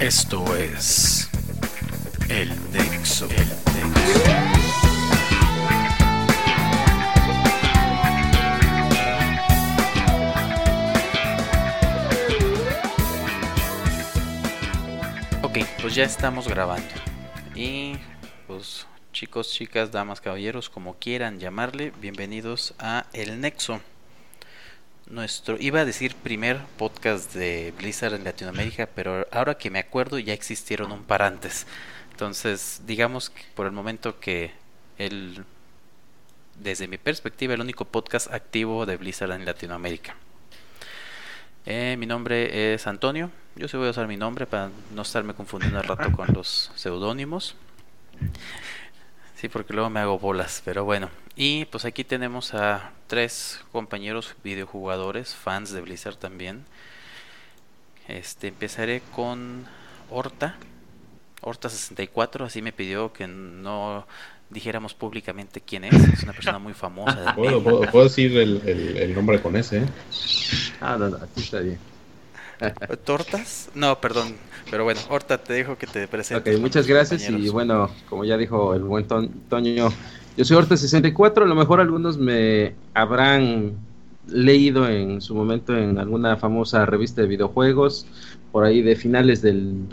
Esto es El Nexo. Ok, pues ya estamos grabando. Y pues chicos, chicas, damas, caballeros, como quieran llamarle, bienvenidos a El Nexo. Iba a decir primer podcast de Blizzard en Latinoamérica, pero ahora que me acuerdo ya existieron un par antes. Entonces, digamos que por el momento que desde mi perspectiva, el único podcast activo de Blizzard en Latinoamérica. Mi nombre es Antonio. Yo sí voy a usar mi nombre para no estarme confundiendo al rato con los seudónimos. Sí, porque luego me hago bolas, pero bueno. Y pues aquí tenemos a 3 compañeros videojugadores, fans de Blizzard también. Empezaré con Horta64, así me pidió que no dijéramos públicamente quién es. Es una persona muy famosa del medio. ¿Puedo decir el nombre con ese? No, así está bien. ¿Tortas? No, perdón. Pero bueno, Horta, te dejo que te presentes. Ok, muchas gracias. Y bueno, como ya dijo el buen Toño, yo soy Horta64. A lo mejor algunos me habrán leído en su momento en alguna famosa revista de videojuegos, por ahí de finales del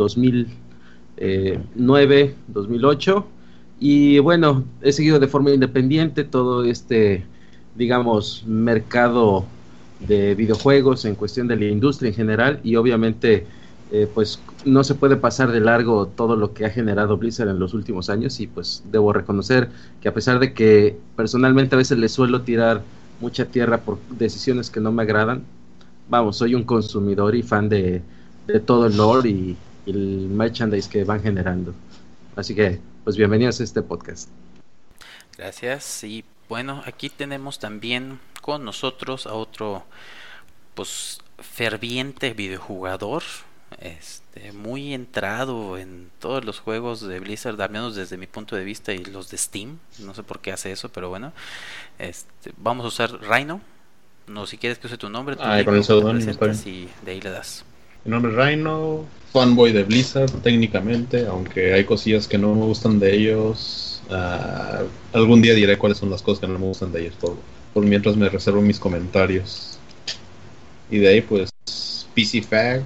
2009, 2008. Y bueno, he seguido de forma independiente todo digamos, mercado de videojuegos en cuestión de la industria en general, y obviamente pues no se puede pasar de largo todo lo que ha generado Blizzard en los últimos años. Y pues debo reconocer que a pesar de que personalmente a veces le suelo tirar mucha tierra por decisiones que no me agradan, vamos, soy un consumidor y fan de todo el lore y el merchandise que van generando. Así que pues bienvenidos a este podcast. Gracias. Y bueno, aquí tenemos también con nosotros a otro pues ferviente videojugador, muy entrado en todos los juegos de Blizzard, al menos desde mi punto de vista, y los de Steam. No sé por qué hace eso, pero bueno. Vamos a usar Rhino. No, si quieres que use tu nombre, con el seudónimo y de ahí le das. Mi nombre es Rhino, fanboy de Blizzard técnicamente, aunque hay cosillas que no me gustan de ellos. Algún día diré cuáles son las cosas que no me gustan de ellos, por mientras me reservo mis comentarios. Y de ahí pues PC Fag,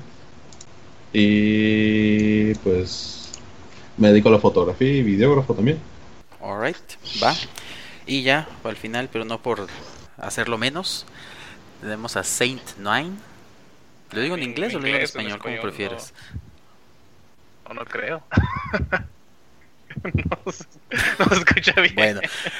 y pues me dedico a la fotografía y videógrafo también. Alright, va. Y ya, al final, pero no por hacerlo menos, tenemos a Saint9. ¿Lo digo en inglés o lo digo en español? ¿Cómo prefieres? No creo. No se escucha bien. Bueno.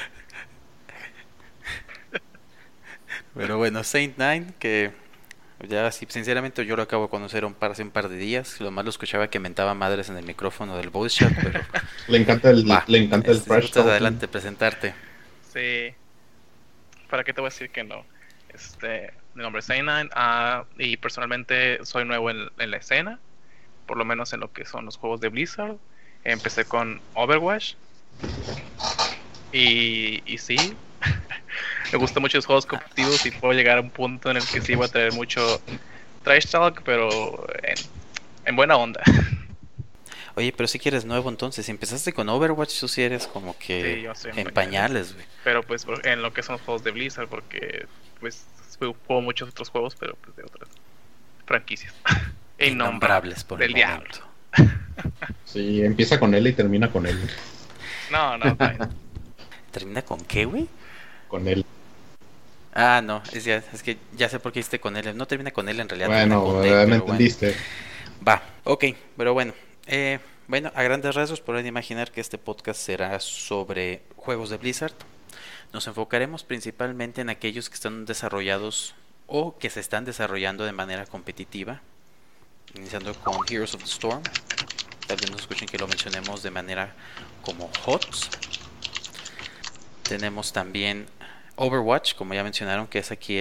Pero bueno, Saint9, que ya sinceramente yo lo acabo de conocer hace un par de días. Lo más lo escuchaba que mentaba madres en el micrófono del voice chat, pero le encanta el trash talking. Adelante, presentarte. Sí. ¿Para qué te voy a decir que no? Mi nombre es Saint9, y personalmente soy nuevo en la escena, por lo menos en lo que son los juegos de Blizzard. Empecé con Overwatch y sí, me gustan mucho los juegos competitivos y puedo llegar a un punto en el que sí voy a tener mucho trash talk, pero en buena onda. Oye, pero si quieres nuevo entonces, si empezaste con Overwatch, tú sí eres como que sí, yo soy en pañales, güey. Pero pues en lo que son los juegos de Blizzard, porque pues juego muchos otros juegos, pero pues de otras franquicias. Innombrables por del el diablo. momento. Sí, empieza con él y termina con él. No. ¿Termina con qué, güey? Con él. Ah, no, es que ya sé por qué hiciste con él. No termina con él en realidad. Bueno, me entendiste. Bueno. Va, ok, pero bueno. Bueno, a grandes rasgos podrán imaginar que este podcast será sobre juegos de Blizzard. Nos enfocaremos principalmente en aquellos que están desarrollados o que se están desarrollando de manera competitiva, iniciando con Heroes of the Storm. Tal vez nos escuchen que lo mencionemos de manera como HOTS. Tenemos también Overwatch, como ya mencionaron, que es aquí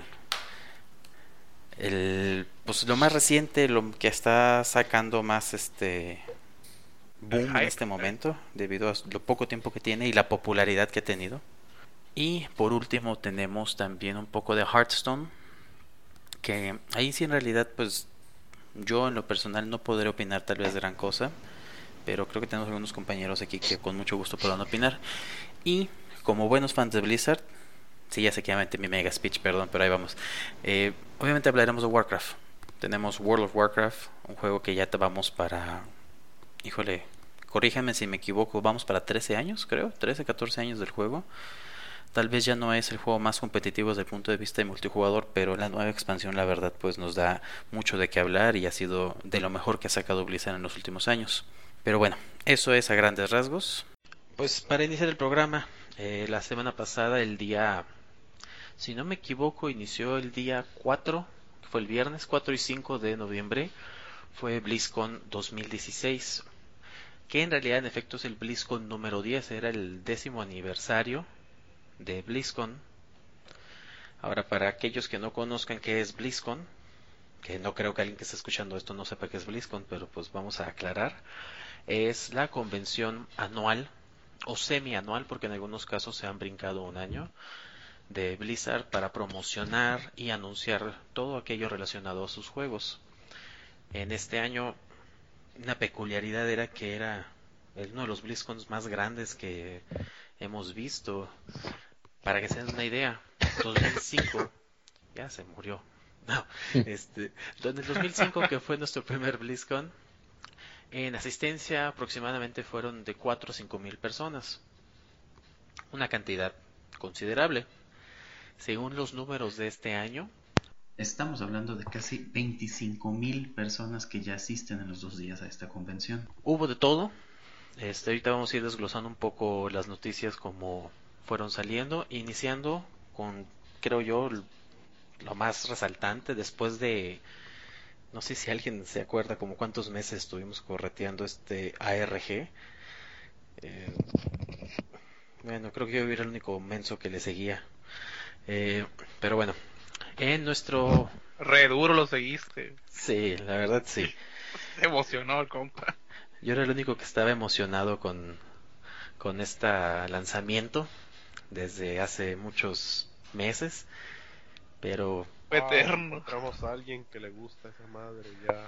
pues lo más reciente, lo que está sacando más boom en este momento, debido a lo poco tiempo que tiene y la popularidad que ha tenido. Y por último tenemos también un poco de Hearthstone, que ahí sí en realidad pues Yo en lo personal no podré opinar tal vez gran cosa, pero creo que tenemos algunos compañeros aquí que con mucho gusto podrán opinar. Y como buenos fans de Blizzard, sí, ya sé que ya metí mi mega speech, perdón, pero ahí vamos. Obviamente hablaremos de Warcraft. Tenemos World of Warcraft, un juego que ya te vamos para... Híjole, corríjanme si me equivoco, vamos para 13 años, creo, 13, 14 años del juego. Tal vez ya no es el juego más competitivo desde el punto de vista de multijugador, pero la nueva expansión, la verdad, pues nos da mucho de qué hablar y ha sido de lo mejor que ha sacado Blizzard en los últimos años. Pero bueno, eso es a grandes rasgos. Pues para iniciar el programa, la semana pasada, el día, si no me equivoco, inició el día 4, que fue el viernes 4 y 5 de noviembre, fue BlizzCon 2016, que en realidad en efecto es el BlizzCon número 10, era el 10º aniversario de BlizzCon. Ahora, para aquellos que no conozcan qué es BlizzCon, que no creo que alguien que esté escuchando esto no sepa qué es BlizzCon, pero pues vamos a aclarar, es la convención anual o semianual, porque en algunos casos se han brincado un año, de Blizzard para promocionar y anunciar todo aquello relacionado a sus juegos. En este año, una peculiaridad era que era uno de los BlizzCons más grandes que hemos visto. Para que se den una idea, 2005 ya se murió. No, en el 2005, que fue nuestro primer BlizzCon, en asistencia aproximadamente fueron de 4 a 5 mil personas. Una cantidad considerable. Según los números de este año, estamos hablando de casi 25,000 personas que ya asisten en los 2 días a esta convención. Hubo de todo. Ahorita vamos a ir desglosando un poco las noticias como fueron saliendo, iniciando con, creo yo, lo más resaltante después de, no sé si alguien se acuerda como cuántos meses estuvimos correteando este ARG. Bueno, creo que yo era el único menso que le seguía. Pero bueno, en nuestro... Re duro lo seguiste. Sí, la verdad sí. Se emocionó el compa. Yo era el único que estaba emocionado con este lanzamiento desde hace muchos meses, pero... Eterno. Encontramos a alguien que le gusta esa madre ya.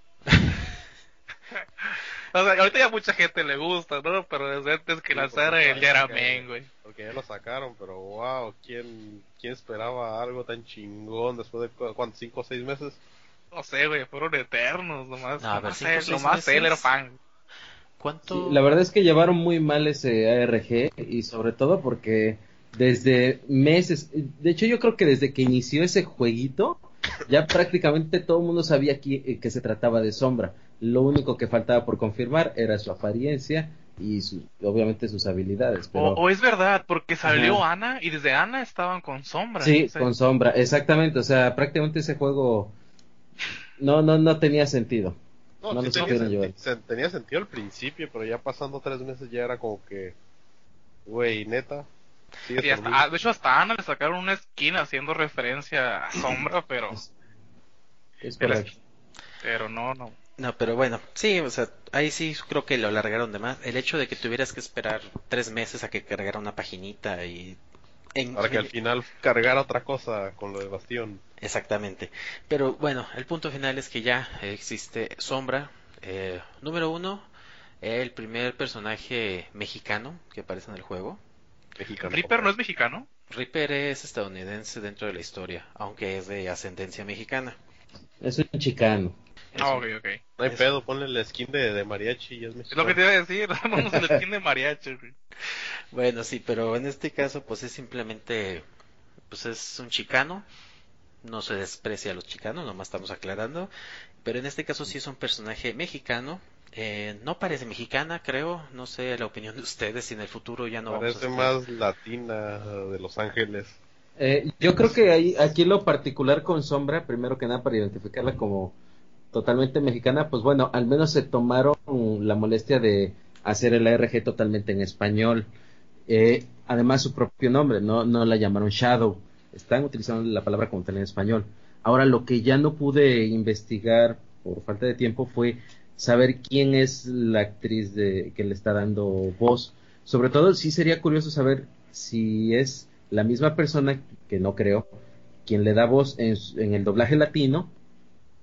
O sea, ahorita ya mucha gente le gusta, ¿no? Pero desde antes que lanzara el Yaramen, güey. Porque ya lo sacaron, pero wow, ¿quién esperaba algo tan chingón después de cuántos, 5 o 6 meses? No sé, güey, fueron eternos, nomás. No, a ver, nomás él era fan. ¿Cuánto? Sí, la verdad es que llevaron muy mal ese ARG y sobre todo porque desde meses, de hecho yo creo que desde que inició ese jueguito, ya prácticamente todo el mundo sabía que se trataba de Sombra. Lo único que faltaba por confirmar era su apariencia y obviamente sus habilidades. Pero... O es verdad, porque salió Ana y desde Ana estaban con Sombra. Sí, con Sombra, exactamente. O sea, prácticamente ese juego no tenía sentido. No, sí tenía sentido al principio, pero ya pasando 3 meses ya era como que, güey, neta. Sí, de hecho hasta Ana le sacaron una skin haciendo referencia a Sombra, pero... Es correcto. Pero no. No, pero bueno, sí, o sea, ahí sí creo que lo alargaron de más. El hecho de que tuvieras que esperar 3 meses a que cargara una paginita y... Para que al final cargara otra cosa con lo de Bastión. Exactamente. Pero bueno, el punto final es que ya existe Sombra. Número 1, el primer personaje mexicano que aparece en el juego. ¿Reaper no es mexicano? Reaper es estadounidense dentro de la historia, aunque es de ascendencia mexicana. Es un chicano. Ok. No hay pedo, ponle la skin de mariachi y es mexicano. Es lo que te iba a decir, vamos a la skin de mariachi. Bueno, sí, pero en este caso pues es simplemente, pues es un chicano. No se desprecia a los chicanos, nomás estamos aclarando. Pero en este caso sí es un personaje mexicano. No parece mexicana, creo. No sé la opinión de ustedes, si en el futuro ya no parece vamos a más latina, de Los Ángeles. Yo creo que aquí lo particular con Sombra, primero que nada para identificarla como totalmente mexicana, pues bueno, al menos se tomaron la molestia de hacer el ARG totalmente en español. Además su propio nombre, no la llamaron Shadow. Están utilizando la palabra como tal en español. Ahora, lo que ya no pude investigar por falta de tiempo fue saber quién es la actriz que le está dando voz. Sobre todo, sí sería curioso saber si es la misma persona, que no creo, quien le da voz en el doblaje latino,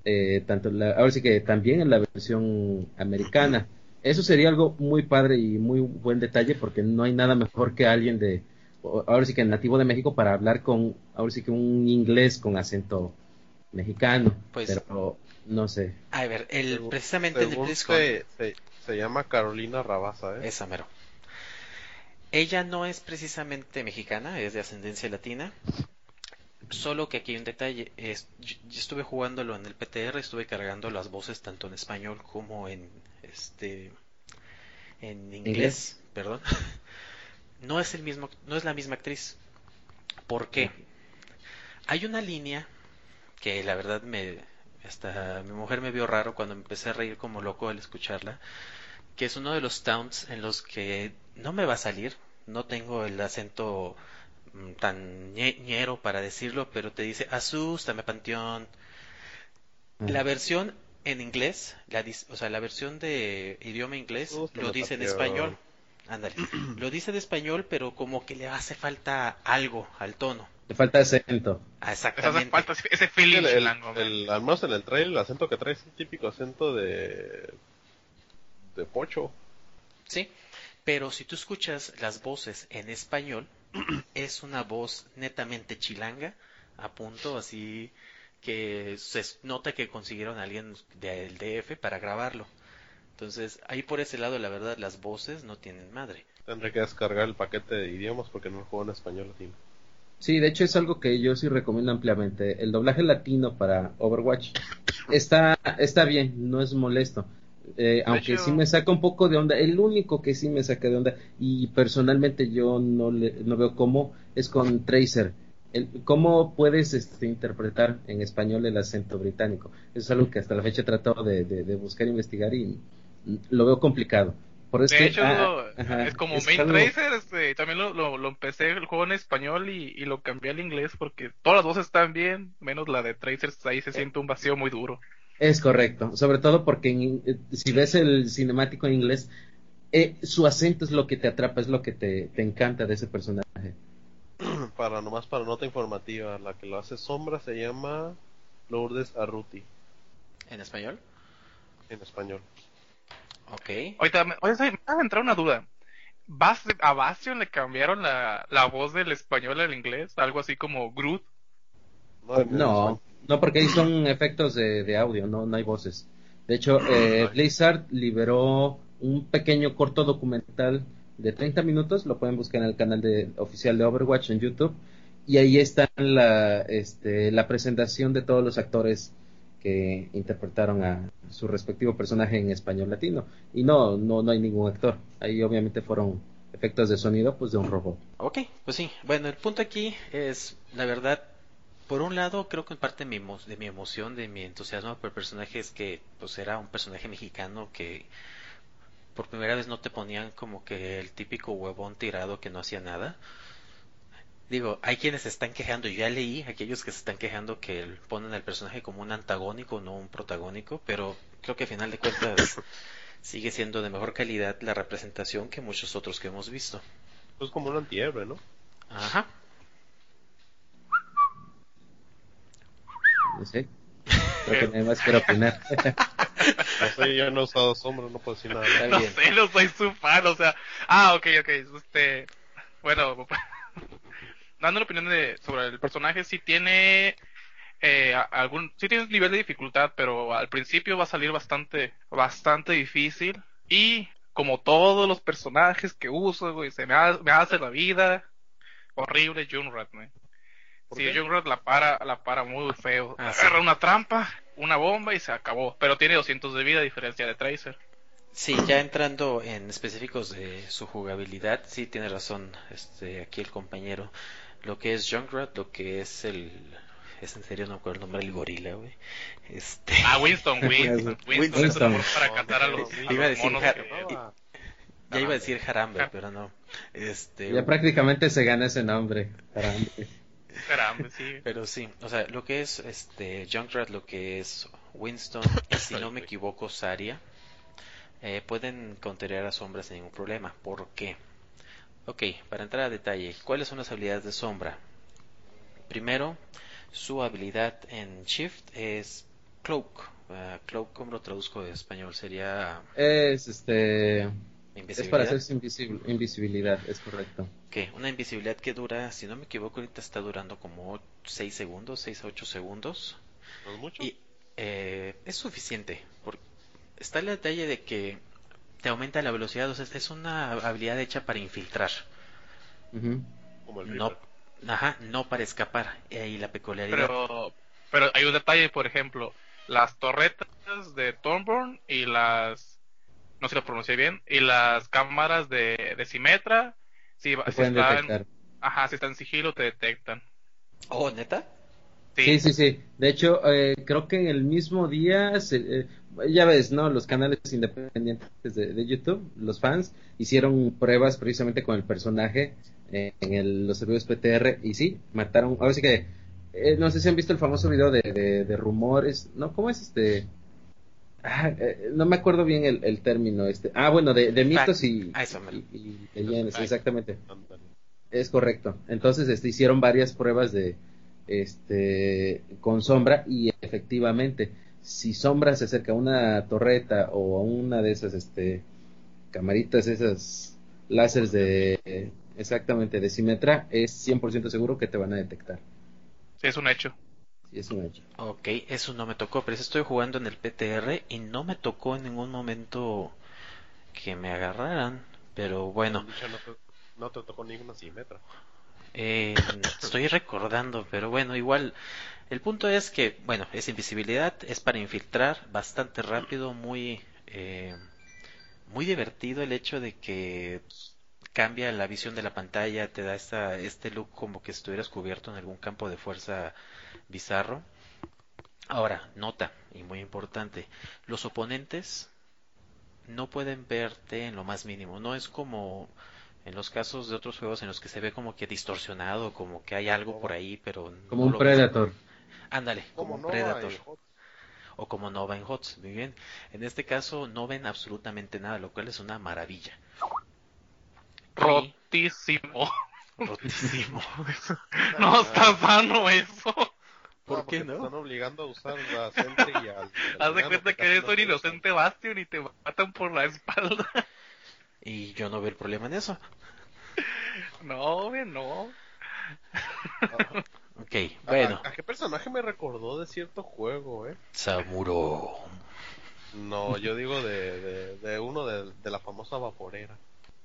ahora sí que también en la versión americana. Eso sería algo muy padre y muy buen detalle porque no hay nada mejor que alguien ahora sí que nativo de México para hablar ahora sí que un inglés con acento mexicano, Pues, pero no sé. a ver, Según, precisamente en el según BlizzCon, se llama Carolina Rabasa, ¿eh? esa mero. Ella no es precisamente mexicana, es de ascendencia latina. Solo que aquí hay un detalle, yo estuve jugándolo en el PTR, estuve cargando las voces tanto en español como en ¿Inglés? inglés, perdón. No es la misma actriz. ¿Por Ah, qué? Hay una línea que la verdad hasta mi mujer me vio raro cuando empecé a reír como loco al escucharla, que es uno de los taunts en los que no me va a salir, no tengo el acento tan ñero para decirlo, pero te dice, asústame, panteón. ah. La versión en inglés, o sea, la versión de idioma inglés lo Asústame, dice en español. papión. Ándale, lo dice en español, pero como que le hace falta algo al tono. Le falta acento. Ah, Les hace exactamente. falta ese feeling chilango, man. Al menos en el trailer, el acento que trae es un típico acento de pocho. Sí, pero si tú escuchas las voces en español, es una voz netamente chilanga, a punto así que se nota que consiguieron a alguien del DF para grabarlo. Entonces, ahí por ese lado, la verdad, las voces no tienen madre. Tendré que descargar el paquete de idiomas porque no lo juego en español latino. Sí, de hecho es algo que yo sí recomiendo ampliamente. El doblaje latino para Overwatch está bien, no es molesto. Aunque sí hecho, me saca un poco de onda, el único que sí me saca de onda, y personalmente yo no veo cómo, es con Tracer. ¿Cómo puedes interpretar en español el acento británico? Eso es algo que hasta la fecha he tratado de buscar e investigar y lo veo complicado. Por eso de es que, hecho, ajá, es como es Main algo, Tracer, también lo empecé el juego en español y lo cambié al inglés porque todas las voces están bien, menos la de Tracer, ahí se siente un vacío muy duro. es correcto, sobre todo porque si ves el cinemático en inglés, su acento es lo que te atrapa, es lo que te encanta de ese personaje. Para nota informativa, la que lo hace Sombra se llama Lourdes Arruti, ¿En español? en español. Ok. Oye, me acaba de entrar una duda. ¿A Bastion le cambiaron la voz del español al inglés? Algo así como Groot. No, en español. No, porque ahí son efectos de audio, no hay voces. De hecho, Ay, Blizzard liberó un pequeño corto documental de 30 minutos, lo pueden buscar en el canal oficial de Overwatch en YouTube, y ahí está la presentación de todos los actores que interpretaron a su respectivo personaje en español latino. Y no hay ningún actor. Ahí obviamente fueron efectos de sonido pues de un robot. Ok, pues sí. Bueno, el punto aquí es, la verdad, por un lado, creo que en parte de mi emoción, de mi entusiasmo por el personaje es que pues era un personaje mexicano que por primera vez no te ponían como que el típico huevón tirado que no hacía nada. Digo, hay quienes se están quejando, yo ya leí aquellos que se están quejando que ponen al personaje como un antagónico, no un protagónico, pero creo que a final de cuentas sigue siendo de mejor calidad la representación que muchos otros que hemos visto. es como un antihéroe, ¿no? Ajá. No sé. Creo que nadie más quiere opinar. No sé, yo no he usado Sombra, no puedo decir nada. Está No bien. sé, no soy su fan, o sea. Ok. Bueno, dando la opinión sobre el personaje, sí tiene sí tiene un nivel de dificultad, pero al principio va a salir bastante difícil. Y como todos los personajes que uso, güey, me hace la vida horrible Junkrat, güey. ¿Por Si qué? Junkrat la para muy feo. Ah, sí. Agarra una trampa, una bomba y se acabó. Pero tiene 200 de vida a diferencia de Tracer. Sí, ya entrando en específicos de su jugabilidad, sí tiene razón aquí el compañero. Lo que es Junkrat, lo que es es en serio no me acuerdo el nombre del gorila, güey. Winston. Winston. Es un amor para cazar a los Iba a decir monos ya iba a decir Harambe, pero no. Ya prácticamente se gana ese nombre. Caramba. Caramba, sí. Pero sí, o sea, lo que es Junkrat, lo que es Winston, y si no me equivoco, Zarya, pueden counterear a Sombra sin ningún problema. ¿Por qué? Ok, para entrar a detalle, ¿cuáles son las habilidades de Sombra? Primero, su habilidad en Shift es Cloak. Cloak, ¿cómo lo traduzco de español? Sería Es para invisibilidad. hacerse invisibilidad, es correcto. ¿Qué? Una invisibilidad que dura, si no me equivoco, ahorita está durando como 6 segundos, 6 a 8 segundos. ¿No es mucho? Y es suficiente. Está el detalle de que te aumenta la velocidad, o sea, es una habilidad hecha para infiltrar. Ujú. Como el No, Reaper. ajá, no para escapar. Y la peculiaridad. Pero hay un detalle, por ejemplo, las torretas de Thornburn y no sé si lo pronuncié bien, y las cámaras de Symmetra, si Te si pueden detectar. si están en sigilo te detectan. Oh, ¿neta? Sí, Sí, sí, sí. De hecho, creo que en el mismo día, ya ves, ¿no? Los canales independientes de YouTube, los fans, hicieron pruebas precisamente con el personaje los servidores PTR y sí, mataron. Ahora sí que, no sé si han visto el famoso video de rumores, ¿no? ¿Cómo es no me acuerdo bien el término. Bueno, de Fact. mitos y, A eso, mero. y leyendas, Fact. exactamente. Ándale. Es correcto. Entonces, hicieron varias pruebas con sombra y efectivamente, si sombra se acerca a una torreta o a una de esas, camaritas, esas láseres exactamente, de Symmetra, es 100% seguro que te van a detectar. sí, es un hecho. Sí, es un hecho. Ok, eso no me tocó, pero sí estoy jugando en el PTR y no me tocó en ningún momento que me agarraran. Pero bueno, Dicho, no te tocó ninguna Symmetra. eh, estoy recordando, pero bueno, igual. El punto es que, bueno, es invisibilidad, es para infiltrar, bastante rápido, muy divertido el hecho de que cambia la visión de la pantalla, te da este look como que estuvieras cubierto en algún campo de fuerza bizarro. Ahora, nota, y muy importante, los oponentes no pueden verte en lo más mínimo. No es como en los casos de otros juegos en los que se ve como que distorsionado, como que hay Como algo por Nova. ahí, pero Como no un lo ves. Predator. Ándale, como Como un Nova Predator. y Hot. O como Nova en HOTS, muy bien. En este caso no ven absolutamente nada, lo cual es una maravilla. Y Rotísimo. rotísimo. No Ah, está sano eso. ¿Por qué porque te no? están obligando a usar a Sentry y al Haz de enano cuenta que que casi eres no un se usan. inocente Bastion y te matan por la espalda. Y yo no veo el problema en eso. No, no. Ah, Ok, bueno. ¿A qué personaje me recordó de cierto juego, eh? Samuro. No, yo digo de uno de la famosa vaporera,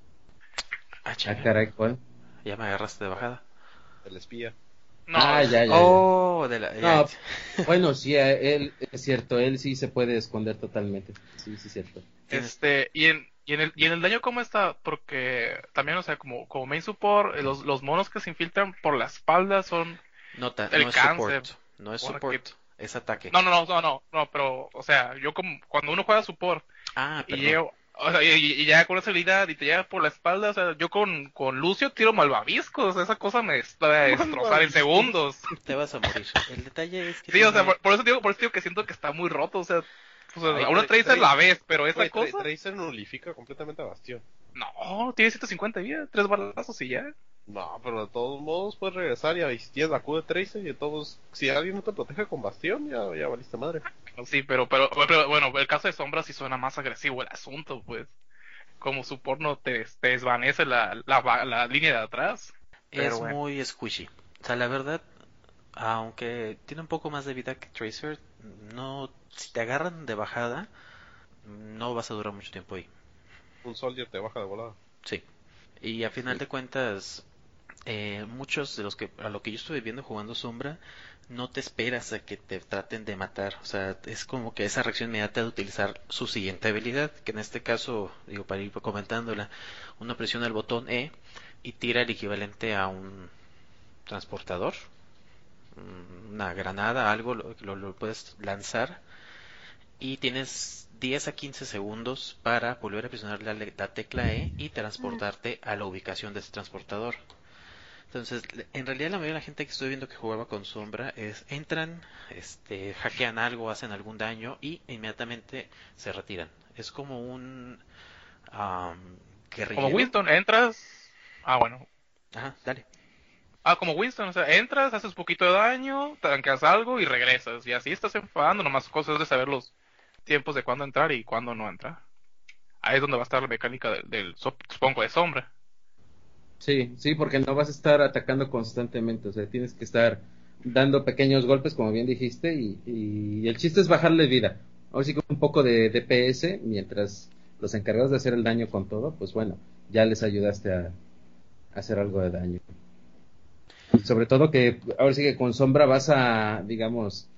Ah, Ah, chinga. caray, ¿cuál? Ya me agarraste de bajada. el espía. No, Ah, ya, ya, ya. Oh, ya. No, bueno, sí, él, es cierto, él sí se puede esconder totalmente. Sí, sí, es cierto. Tienes y en el daño cómo está, porque también, o sea, como main support, los monos que se infiltran por la espalda son nota, no el es support. cáncer, No es porque support, es ataque. no, pero, o sea, yo como cuando uno juega support Ah, y perdón. llego, o sea, y ya con esa habilidad y te llega por la espalda, o sea, yo con Lucio tiro malvaviscos, esa cosa me va a destrozar en Malvaviscos. segundos. Te vas a morir. El detalle es que Sí, o sea, tiene. por eso digo que siento que está muy roto, o sea, Ay, a una Tracer la ves, pero esa güey, cosa, Tracer nulifica completamente a Bastión. no, tiene 150 de vida, 3 balazos y ya. No, pero de todos modos puedes regresar y si tienes la Q de Tracer y de todos, si alguien no te protege con Bastión, ya valiste madre. Sí, pero bueno, el caso de Sombra sí suena más agresivo el asunto, pues. Como su porno te desvanece la línea de atrás. Pero Es bueno. muy squishy. O sea, la verdad, aunque tiene un poco más de vida que Tracer, no, si te agarran de bajada, no vas a durar mucho tiempo ahí. Un Soldier te baja de volada. Sí. Y a final Sí. de cuentas, muchos de los que a lo que yo estuve viendo jugando Sombra, no te esperas a que te traten de matar. O sea, es como que esa reacción inmediata de utilizar su siguiente habilidad, que en este caso, digo, para ir comentándola, uno presiona el botón E y tira el equivalente a un transportador, una granada, algo, lo puedes lanzar y tienes 10 a 15 segundos para volver a presionar la tecla E y transportarte a la ubicación de ese transportador. Entonces, en realidad la mayoría de la gente que estoy viendo que jugaba con Sombra entran, hackean algo, hacen algún daño y inmediatamente se retiran. Es como un Como guerrillero. Winston, entras. Ah, bueno. Ajá, dale. Como Winston, o sea, entras, haces poquito de daño, trancas algo y regresas. Y así estás enfadando, nomás cosas de saber los tiempos de cuándo entrar y cuándo no entrar. Ahí es donde va a estar la mecánica supongo, de sombra. Sí, sí, porque no vas a estar atacando constantemente, o sea, tienes que estar dando pequeños golpes, como bien dijiste, y el chiste es bajarle vida. Ahora sí que un poco de DPS, mientras los encargados de hacer el daño con todo, pues bueno, ya les ayudaste a hacer algo de daño. Y sobre todo que ahora sí que con sombra vas a, digamos,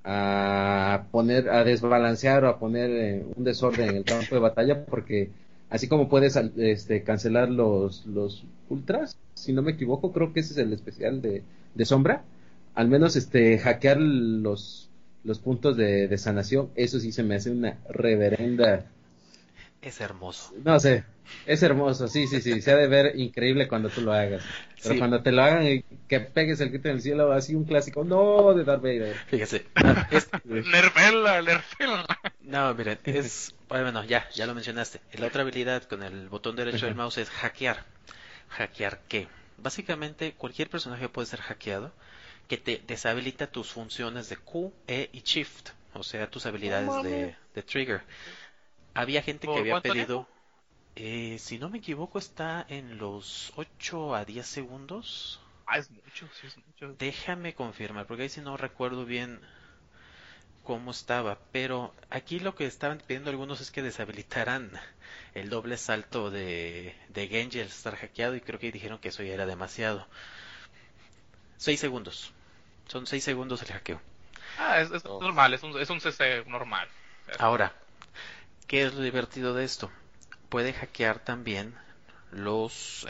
a poner, a desbalancear o a poner un desorden en el campo de batalla, porque así como puedes cancelar los ultras, si no me equivoco, creo que ese es el especial de sombra, al menos hackear los puntos de sanación, eso sí se me hace una reverenda. Es hermoso. No sé, es hermoso, sí, sí, sí, se ha de ver increíble cuando tú lo hagas. Pero Sí. cuando te lo hagan y que pegues el grito en el cielo, así un clásico, no, de Darth Vader. Fíjese. Nerfela. No, miren, bueno, ya lo mencionaste. La otra habilidad con el botón derecho del mouse es hackear. ¿Hackear qué? Básicamente, cualquier personaje puede ser hackeado que te deshabilita tus funciones de Q, E y Shift. O sea, tus habilidades de trigger. Había gente que había pedido... si no me equivoco, está en los 8 a 10 segundos. Es mucho, sí es mucho. Déjame confirmar, porque ahí sí no recuerdo bien cómo estaba, pero aquí lo que estaban pidiendo algunos es que deshabilitaran el doble salto de Genji al estar hackeado, y creo que dijeron que eso ya era demasiado. 6 segundos. Son 6 segundos el hackeo. Es normal, es un CC normal. Ahora, ¿qué es lo divertido de esto? Puede hackear también los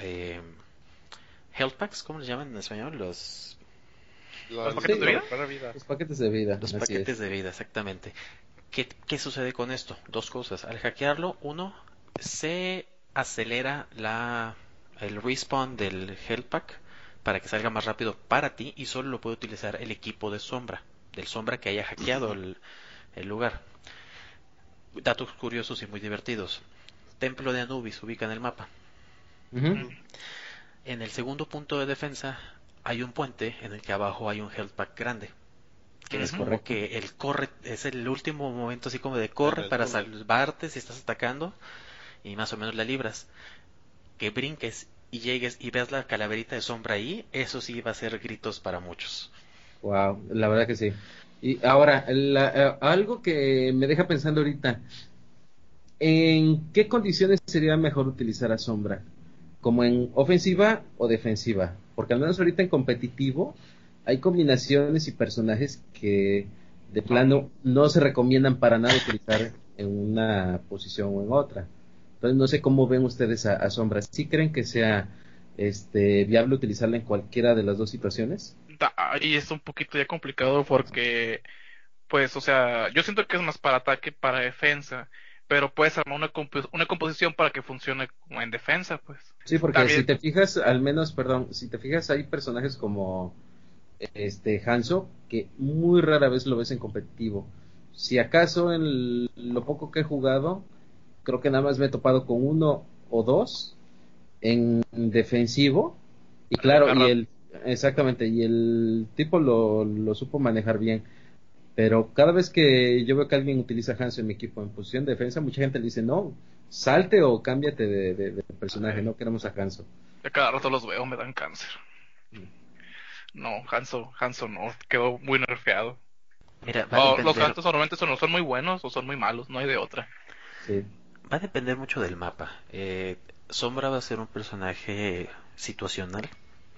health packs, ¿cómo les llaman en español? ¿Los paquetes de vida? Los paquetes de vida. Los paquetes de vida, exactamente. ¿Qué sucede con esto? Dos cosas. Al hackearlo, uno, se acelera el respawn del health pack para que salga más rápido para ti, y solo lo puede utilizar el equipo de sombra, del sombra que haya hackeado el lugar. Datos curiosos y muy divertidos. Templo de Anubis ubica en el mapa. En el segundo punto de defensa hay un puente en el que abajo hay un health pack grande, que es como que el corre, es el último momento así como de corre para salvarte si estás atacando, y más o menos la libras. Que brinques y llegues y veas la calaverita de sombra ahí, eso sí va a ser gritos para muchos. Wow, la verdad que sí. Y ahora, algo que me deja pensando ahorita, ¿en qué condiciones sería mejor utilizar a sombra? ¿Como en ofensiva o defensiva? Porque al menos ahorita en competitivo hay combinaciones y personajes que de plano no se recomiendan para nada utilizar en una posición o en otra. Entonces no sé cómo ven ustedes a sombra. ¿Sí creen que sea viable utilizarla en cualquiera de las dos situaciones? Ahí es un poquito ya complicado porque, pues, o sea, yo siento que es más para ataque, para defensa, pero puedes armar una composición para que funcione como en defensa, pues. Sí, porque También... si te fijas, al menos, perdón, si te fijas, hay personajes como Hanzo que muy rara vez lo ves en competitivo. Si acaso en lo poco que he jugado, creo que nada más me he topado con uno o dos en defensivo, y claro, exactamente, y el tipo lo supo manejar bien. Pero cada vez que yo veo que alguien utiliza Hanzo en mi equipo en posición de defensa, mucha gente le dice, no, salte o cámbiate de personaje, no queremos a Hanzo. Ya cada rato los veo, me dan cáncer. No, Hanzo no, quedó muy nerfeado. Mira, los Hanzos normalmente son muy buenos o son muy malos, no hay de otra. Sí. Va a depender mucho del mapa. Sombra va a ser un personaje situacional.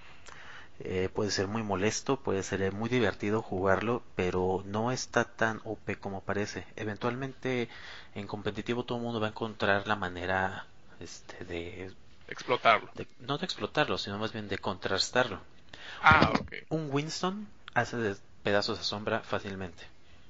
Puede ser muy molesto, puede ser muy divertido jugarlo, pero no está tan OP como parece. Eventualmente en competitivo todo el mundo va a encontrar la manera de explotarlo. No de explotarlo, sino más bien de contrarrestarlo. Un Winston hace de pedazos a sombra fácilmente.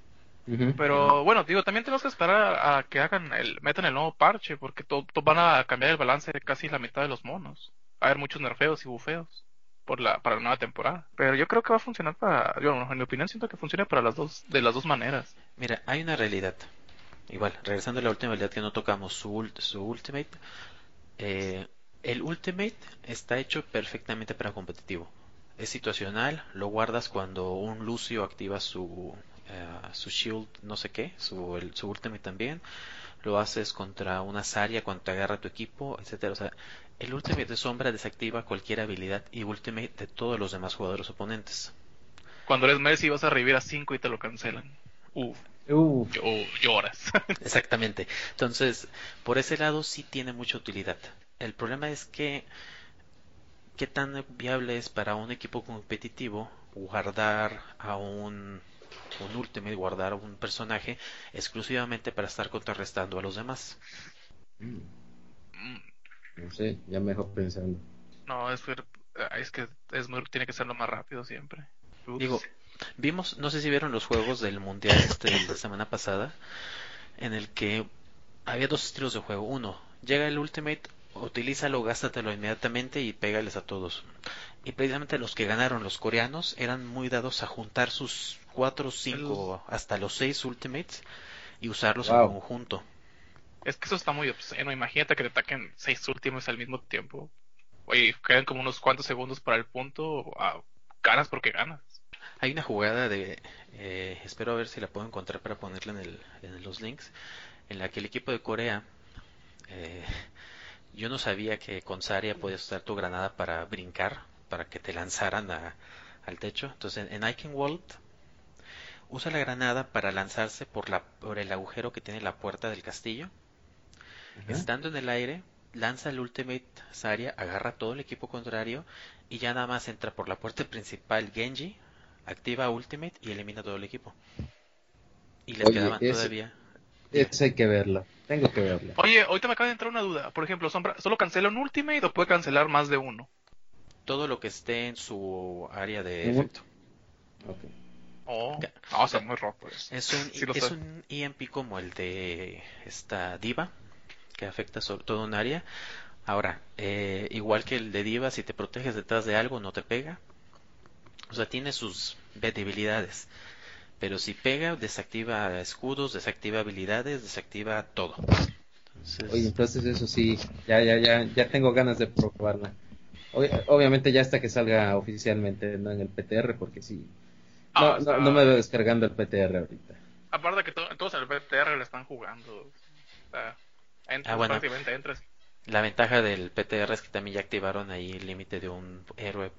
Pero bueno, digo, también tenemos que esperar a que metan el nuevo parche, porque van a cambiar el balance de casi la mitad de los monos. Va a haber muchos nerfeos y bufeos para la nueva temporada. Pero yo creo que va a funcionar en mi opinión siento que funciona para de las dos maneras. Mira, hay una realidad. Igual, regresando a la última realidad que no tocamos, su Ultimate. El Ultimate está hecho perfectamente para competitivo. es situacional, lo guardas cuando un Lucio activa su shield, no sé qué, su ultimate también, lo haces contra una Zarya cuando te agarra tu equipo, etcétera. O sea, el ultimate de Sombra desactiva cualquier habilidad y ultimate de todos los demás jugadores oponentes. Cuando eres Mercy vas a revivir a 5 y te lo cancelan. Lloras. Exactamente. Entonces, por ese lado sí tiene mucha utilidad. El problema es que qué tan viable es para un equipo competitivo guardar a un ultimate, guardar a un personaje exclusivamente para estar contrarrestando a los demás. No sé, ya mejor pensando. No, es que tiene que ser lo más rápido siempre. Digo, vimos, no sé si vieron los juegos del mundial de la semana pasada, en el que había dos estilos de juego. Uno, llega el ultimate, utilízalo, gástatelo inmediatamente y pégales a todos. Y precisamente los que ganaron, los coreanos, eran muy dados a juntar sus 4, 5, hasta los 6 ultimates y usarlos en conjunto. Es que eso está muy obsceno. Imagínate que te ataquen 6 ultimates al mismo tiempo. Oye, quedan como unos cuantos segundos para el punto. Ganas porque ganas. Hay una jugada de... espero a ver si la puedo encontrar para ponerla en los links, en la que el equipo de Corea... yo no sabía que con Zarya podías usar tu granada para brincar, para que te lanzaran al techo. Entonces en Eichenwald usa la granada para lanzarse por el agujero que tiene la puerta del castillo. Estando en el aire, lanza el ultimate Zarya, agarra todo el equipo contrario y ya nada más entra por la puerta principal Genji, activa ultimate y elimina todo el equipo. Y les quedaban todavía... Eso hay que verlo. Tengo que verlo. Oye, ahorita me acaba de entrar una duda. Por ejemplo, Sombra, ¿solo cancela un ultimate o puede cancelar más de uno? Todo lo que esté en su área de efecto. Okay. O sea, muy roto. Es un EMP como el de esta Diva, que afecta sobre todo un área. Ahora, igual que el de Diva, si te proteges detrás de algo, no te pega. O sea, tiene sus debilidades. Pero si pega, desactiva escudos, desactiva habilidades, desactiva todo. Entonces eso sí, ya tengo ganas de probarla. Obviamente ya hasta que salga oficialmente, no en el PTR, porque sí. No me veo descargando el PTR ahorita. Aparte que todos en el PTR le están jugando. Prácticamente entras. La ventaja del PTR es que también ya activaron ahí el límite de un héroe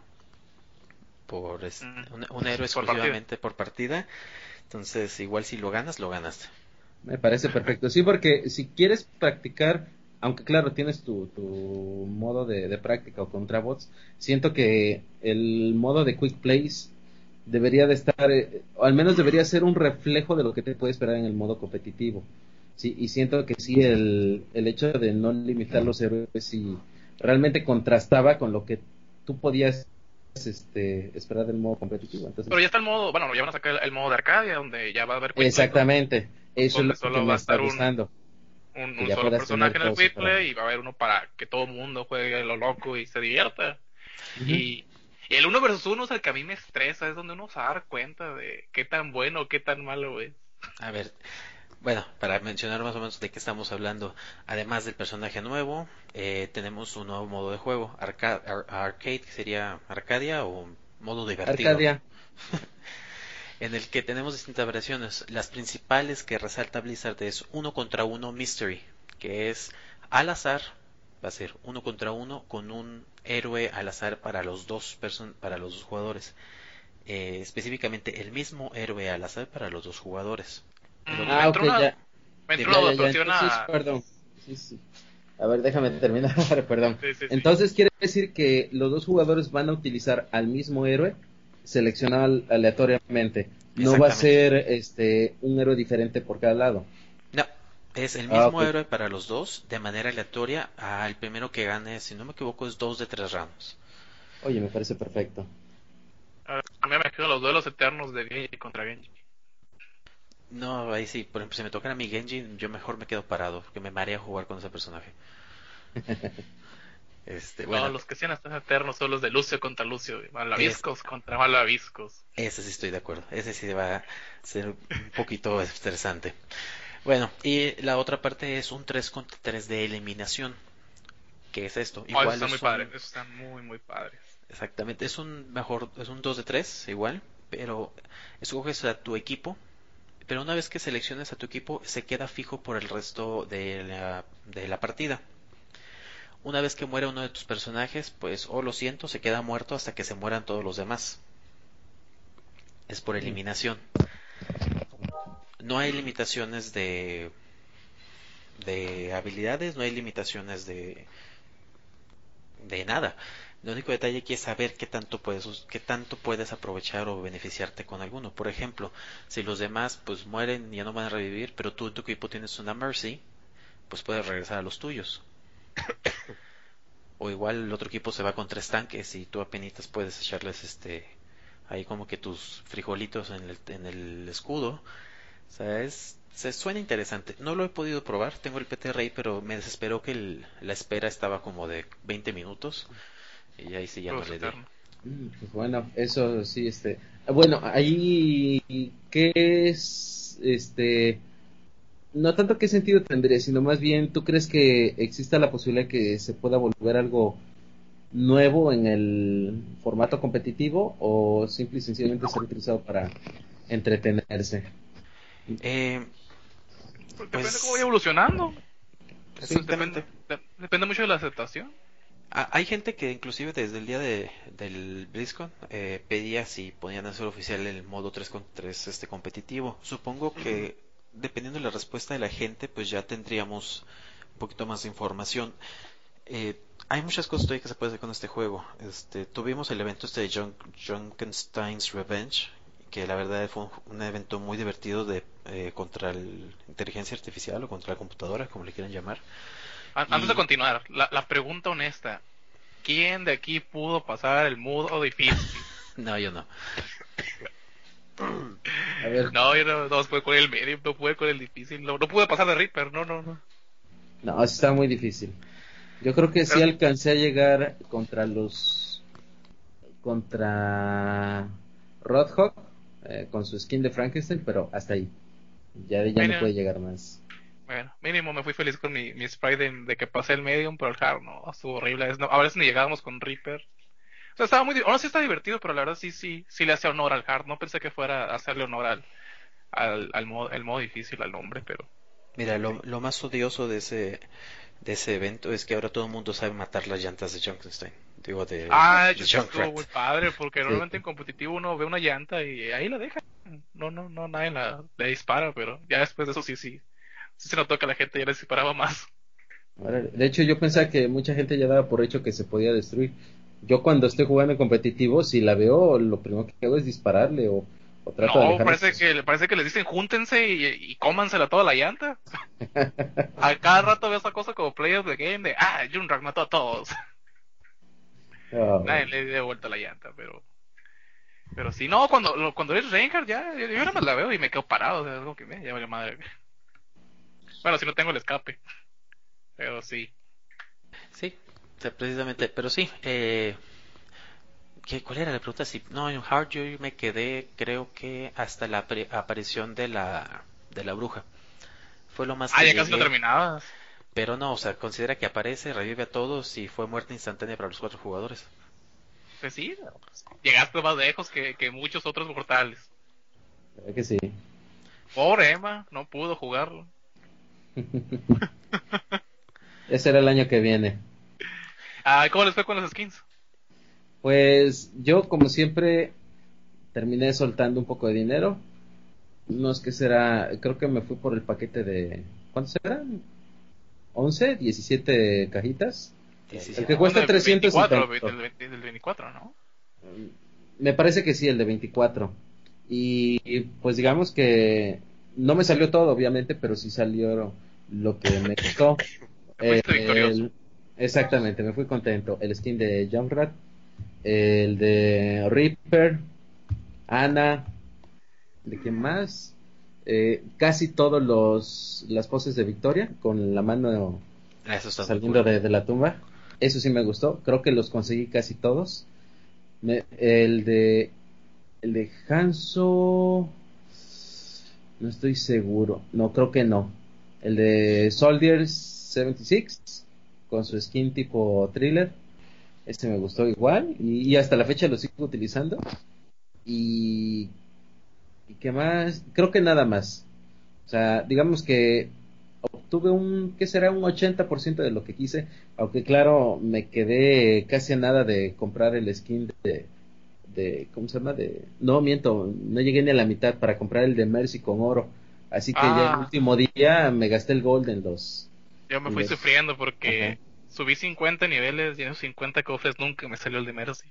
un héroe exclusivamente por partida. Entonces igual si lo ganas, lo ganaste. Me parece perfecto. Sí, porque si quieres practicar, aunque claro tienes tu modo de práctica o contra bots, siento que el modo de quick plays debería de estar, o al menos debería ser un reflejo de lo que te puede esperar en el modo competitivo. Sí, y siento que sí, el hecho de no limitar los héroes sí realmente contrastaba con lo que tú podías esperar del modo competitivo. Entonces, pero ya está el modo, bueno, ya van a sacar el modo de Arcadia, donde ya va a haber exactamente, eso es lo que me está gustando. Un solo personaje en el quick play y va a haber uno para que todo el mundo juegue lo loco y se divierta. Y el 1 versus 1 es el que a mí me estresa, es donde uno se va a dar cuenta de qué tan bueno o qué tan malo es. A ver, bueno, para mencionar más o menos de qué estamos hablando, además del personaje nuevo, tenemos un nuevo modo de juego, Arcade, que sería Arcadia o modo divertido. Arcadia. En el que tenemos distintas variaciones. Las principales que resalta Blizzard es 1 contra 1 Mystery, que es al azar, va a ser 1 contra 1 con un héroe al azar para los dos jugadores. Específicamente el mismo héroe al azar para los dos jugadores. Perdón. Sí. A ver, déjame terminar, perdón. Sí. Entonces quiere decir que los dos jugadores van a utilizar al mismo héroe seleccionado aleatoriamente. No va a ser un héroe diferente por cada lado. No, es el mismo héroe para los dos de manera aleatoria. Al primero que gane, si no me equivoco, es 2 de 3 rounds. Oye, me parece perfecto. A mí me quedan los duelos eternos de Genji contra Genji. No, ahí sí, por ejemplo, si me tocan a mi Genji, yo mejor me quedo parado, porque me marea jugar con ese personaje. Bueno, los que sean hasta eternos son los de Lucio contra Lucio, Malvaviscos contra Malvaviscos. Ese sí estoy de acuerdo, ese sí va a ser un poquito estresante. Bueno, y la otra parte es un 3 contra 3 de eliminación. ¿Qué es esto? Igual están muy padres, están muy padres. Exactamente, es un 2 de 3 igual, pero escoges a tu equipo, pero una vez que selecciones a tu equipo se queda fijo por el resto de la partida. Una vez que muere uno de tus personajes, pues, lo siento, se queda muerto hasta que se mueran todos los demás. Es por eliminación. No hay limitaciones de habilidades, no hay limitaciones de nada. El único detalle aquí es saber qué tanto puedes aprovechar o beneficiarte con alguno. Por ejemplo, si los demás pues mueren y ya no van a revivir, pero tú en tu equipo tienes una Mercy, pues puedes regresar a los tuyos. O igual el otro equipo se va con 3 tanques y tú apenitas puedes echarles ahí como que tus frijolitos en el escudo. O sea, se suena interesante. No lo he podido probar, tengo el PT Rey, pero me desesperó que la espera estaba como de 20 minutos y ahí sí ya no le di. Pues bueno, eso sí, bueno, ahí, ¿qué es, no tanto qué sentido tendría, sino más bien, ¿tú crees que exista la posibilidad que se pueda volver algo nuevo en el formato competitivo o simple y sencillamente ser utilizado para entretenerse? Depende de cómo vaya evolucionando. Exactamente. Depende mucho de la aceptación. Hay gente que inclusive desde el día del BlizzCon pedía si podían hacer oficial el modo 3 contra 3 competitivo. Supongo que dependiendo de la respuesta de la gente, pues ya tendríamos un poquito más de información. Hay muchas cosas todavía que se puede hacer con este juego. Tuvimos el evento de Junkenstein's Revenge, que la verdad fue un evento muy divertido contra la inteligencia artificial o contra la computadora, como le quieran llamar. Antes de continuar, la pregunta honesta: ¿quién de aquí pudo pasar el modo difícil? No, yo no. A ver. No, yo no pude con el medio, no pude con el difícil, no pude pasar de Reaper, no. No, está muy difícil. Yo creo que sí alcancé a llegar contra Roadhog con su skin de Frankenstein, pero hasta ahí. Ya no puede llegar más. Bueno, mínimo me fui feliz con mi spray de que pasé el medium, pero el hard no, estuvo horrible. A veces ni llegábamos con Reaper. O sea, estaba ahora sí está divertido, pero la verdad sí le hacía honor al hard. No pensé que fuera a hacerle honor al modo difícil, al nombre, pero... Mira, lo más odioso de ese evento es que ahora todo el mundo sabe matar las llantas de Junkenstein. Digo, de estuvo muy padre, porque normalmente en competitivo uno ve una llanta y ahí la deja. No, nadie le dispara, pero ya después de eso sí se notó que la gente ya le disparaba más. De hecho, yo pensaba que mucha gente ya daba por hecho que se podía destruir. Yo cuando estoy jugando en competitivo, si la veo, lo primero que hago es dispararle o trato de alejarme. Parece que les dicen júntense y cómansela toda la llanta. A cada rato veo esa cosa como players de game de Junrak mató a todos. Nadie le dio vuelta la llanta, pero si no, cuando eres Reinhardt yo nada más la veo y me quedo parado, o sea, algo que me lleva la madre. Bueno, si no tengo el escape. Pero sí. Sí, precisamente. Pero sí, ¿cuál era la pregunta? No, en Hard yo me quedé, creo que hasta la aparición de la bruja. Fue lo más que ya casi lo terminabas. Pero no, o sea, considera que aparece, revive a todos y fue muerte instantánea para los 4 jugadores. Pues sí, llegaste más lejos que muchos otros mortales. ¿Verdad que sí? Pobre Emma, no pudo jugarlo. Ese era el año que viene. ¿Cómo les fue con los skins? Pues yo, como siempre, terminé soltando un poco de dinero. No es que será, creo que me fui por el paquete de... ¿Cuántos eran? ¿11? ¿17 cajitas? 17. El que cuesta 300 del 24, ¿no? Me parece que sí, el de 24. Y pues digamos que no me salió todo, obviamente, pero sí salió lo que me costó. Fuiste victorioso. Exactamente, me fui contento. El skin de Junkrat, el de Reaper, Ana, ¿de quién más? Casi todos las poses de Victoria con la mano saliendo de la tumba. Eso sí me gustó, creo que los conseguí casi todos. El de Hanzo no estoy seguro, no, creo que no. El de Soldier 76 con su skin tipo thriller, Ese me gustó igual y hasta la fecha lo sigo utilizando. Y, ¿Y qué más? Creo que nada más. O sea, digamos que obtuve ¿qué será? Un 80% de lo que quise, aunque claro, me quedé casi a nada de comprar el skin ¿cómo se llama? No, miento, no llegué ni a la mitad para comprar el de Mercy con oro. Así que ya el último día me gasté el gold yo me fui sufriendo Ajá. porque subí 50 niveles y en esos 50 cofres nunca me salió el de Mercy.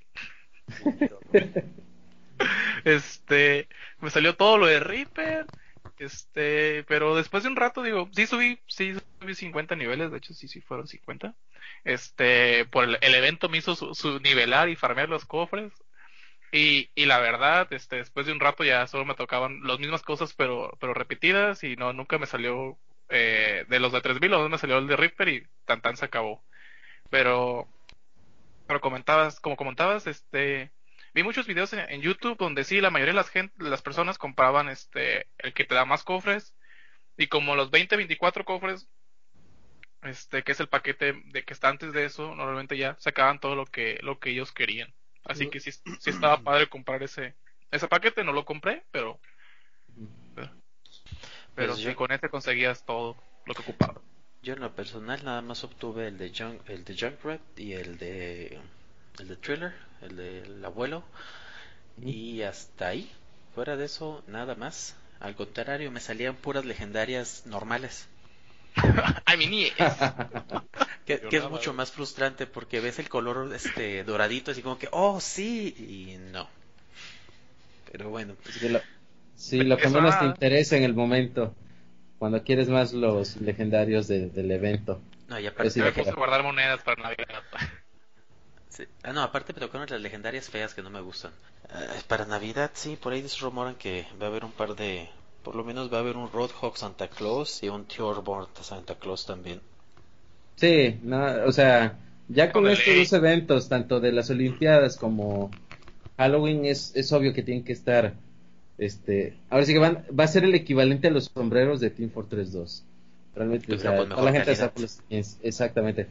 Me salió todo lo de Reaper, pero después de un rato digo, sí subí 50 niveles, de hecho sí fueron 50. Por el evento me hizo su nivelar y farmear los cofres. Y la verdad, después de un rato ya solo me tocaban las mismas cosas pero repetidas y no, nunca me salió, de los de 3000, no me salió el de Reaper y tan se acabó. Pero, pero como comentabas, vi muchos videos en YouTube donde sí, la mayoría de las personas compraban el que te da más cofres y como los 20-24 cofres, que es el paquete de que está antes de eso, normalmente ya sacaban todo lo que ellos querían. Así que sí estaba padre comprar ese paquete, no lo compré, pero, Pues sí, con ese conseguías todo lo que ocupabas. yo en lo personal nada más obtuve el de Junkrat y el de Thriller, el del abuelo, y hasta ahí. Fuera de eso, nada más. Al contrario, me salían puras legendarias normales. ¡Ay, mi niñez! Que es mucho más frustrante porque ves el color doradito así como que, oh sí, y no. Pero bueno. Sí, lo que menos te interesa en el momento, cuando quieres más los legendarios del evento. No, y Yo aparte me puse a guardar monedas para Navidad. sí. Ah, no, aparte me tocaron las legendarias feas que no me gustan. Para Navidad, sí, por ahí se rumoran que va a haber un par de... Por lo menos va a haber un Roadhog Santa Claus y un Thorborn Santa Claus también. Sí, no, o sea, ya con de estos ley. dos eventos, tanto de las Olimpiadas como Halloween, es obvio que tienen que estar, ahora sí que va a ser el equivalente a los sombreros de Team Fortress 2. Realmente, o Pero sea, con toda la mejor gente calidad. exactamente.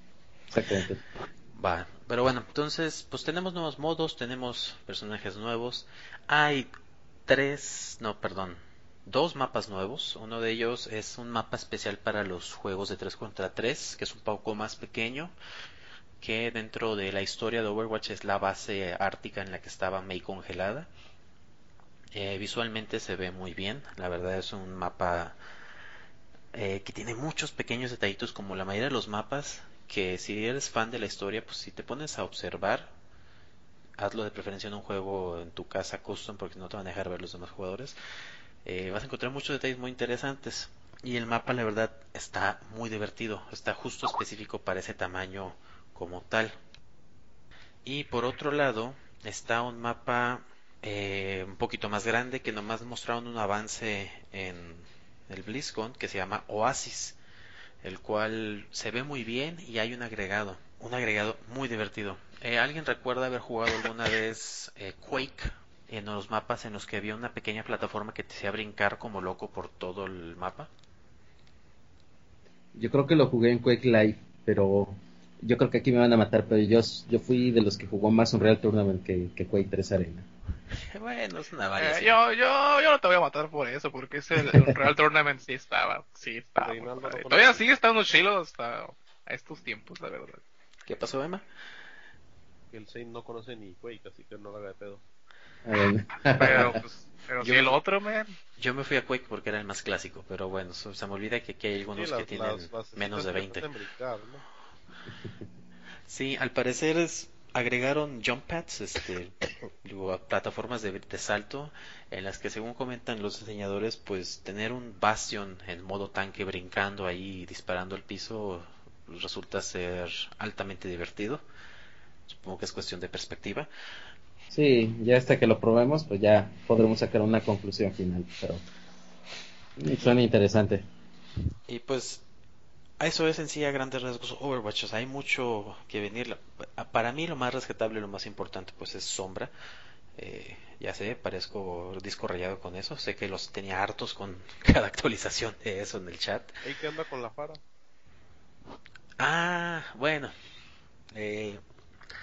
Va, pero bueno, entonces, pues tenemos nuevos modos, tenemos personajes nuevos. Hay dos mapas nuevos. Uno de ellos es un mapa especial para los juegos de 3 contra 3, que es un poco más pequeño, que dentro de la historia de Overwatch es la base ártica en la que estaba Mei congelada. Visualmente se ve muy bien, la verdad es un mapa que tiene muchos pequeños detallitos como la mayoría de los mapas, que si eres fan de la historia, pues si te pones a observar, hazlo de preferencia en un juego en tu casa custom porque no te van a dejar ver los demás jugadores, vas a encontrar muchos detalles muy interesantes. Y el mapa la verdad está muy divertido, está justo específico para ese tamaño como tal. Y por otro lado está un mapa un poquito más grande que nomás mostraron un avance en el BlizzCon que se llama Oasis, el cual se ve muy bien y hay un agregado muy divertido. ¿Alguien recuerda haber jugado alguna vez Quake en los mapas en los que había una pequeña plataforma que te hacía brincar como loco por todo el mapa? Yo creo que lo jugué en Quake Live, pero yo creo que aquí me van a matar, pero yo fui de los que jugó más Unreal Tournament que Quake 3 Arena. Bueno, es una variación. Yo no te voy a matar por eso, porque el Real Tournament sí estaba muy padre. Todavía sigue estando chilo hasta a estos tiempos, la verdad. ¿Qué pasó, Emma? El Zane no conoce ni Quake, así que no lo haga de pedo. Pero si el otro, man. Yo me fui a Quake porque era el más clásico, pero bueno, se me olvida que aquí hay algunos que tienen menos de 20. Brincar, ¿no? Sí, al parecer agregaron jump pads, plataformas de salto, en las que según comentan los diseñadores, pues tener un Bastion en modo tanque brincando ahí, disparando al piso, resulta ser altamente divertido. Supongo que es cuestión de perspectiva. Sí, ya hasta que lo probemos, pues ya podremos sacar una conclusión final, pero suena interesante. Y pues eso es en sí a grandes rasgos Overwatch. O sea, hay mucho que venir. Para mí lo más rescatable y lo más importante pues es Sombra. Ya sé, parezco disco rayado con eso. Sé que los tenía hartos con cada actualización de eso en el chat. ¿Y qué anda con la Fara? Ah, bueno.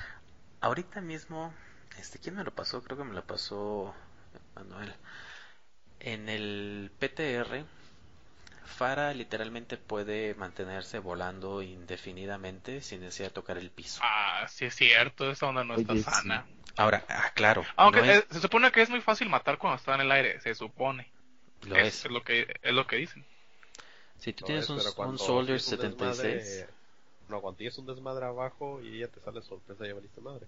ahorita mismo, ¿quién me lo pasó? Creo que me lo pasó Manuel. En el PTR, Fara literalmente puede mantenerse volando indefinidamente sin necesidad de tocar el piso. Ah, sí es cierto, esa onda no está Oye, sana. sí. Ahora, claro, Aunque no es, se supone que es muy fácil matar cuando está en el aire, se supone. lo Es, es. es lo que dicen. Si tú No tienes es, pero un cuando Soldier tienes un 76, desmadre, no, cuando tienes un desmadre abajo y ya te sale sorpresa, ya valiste madre.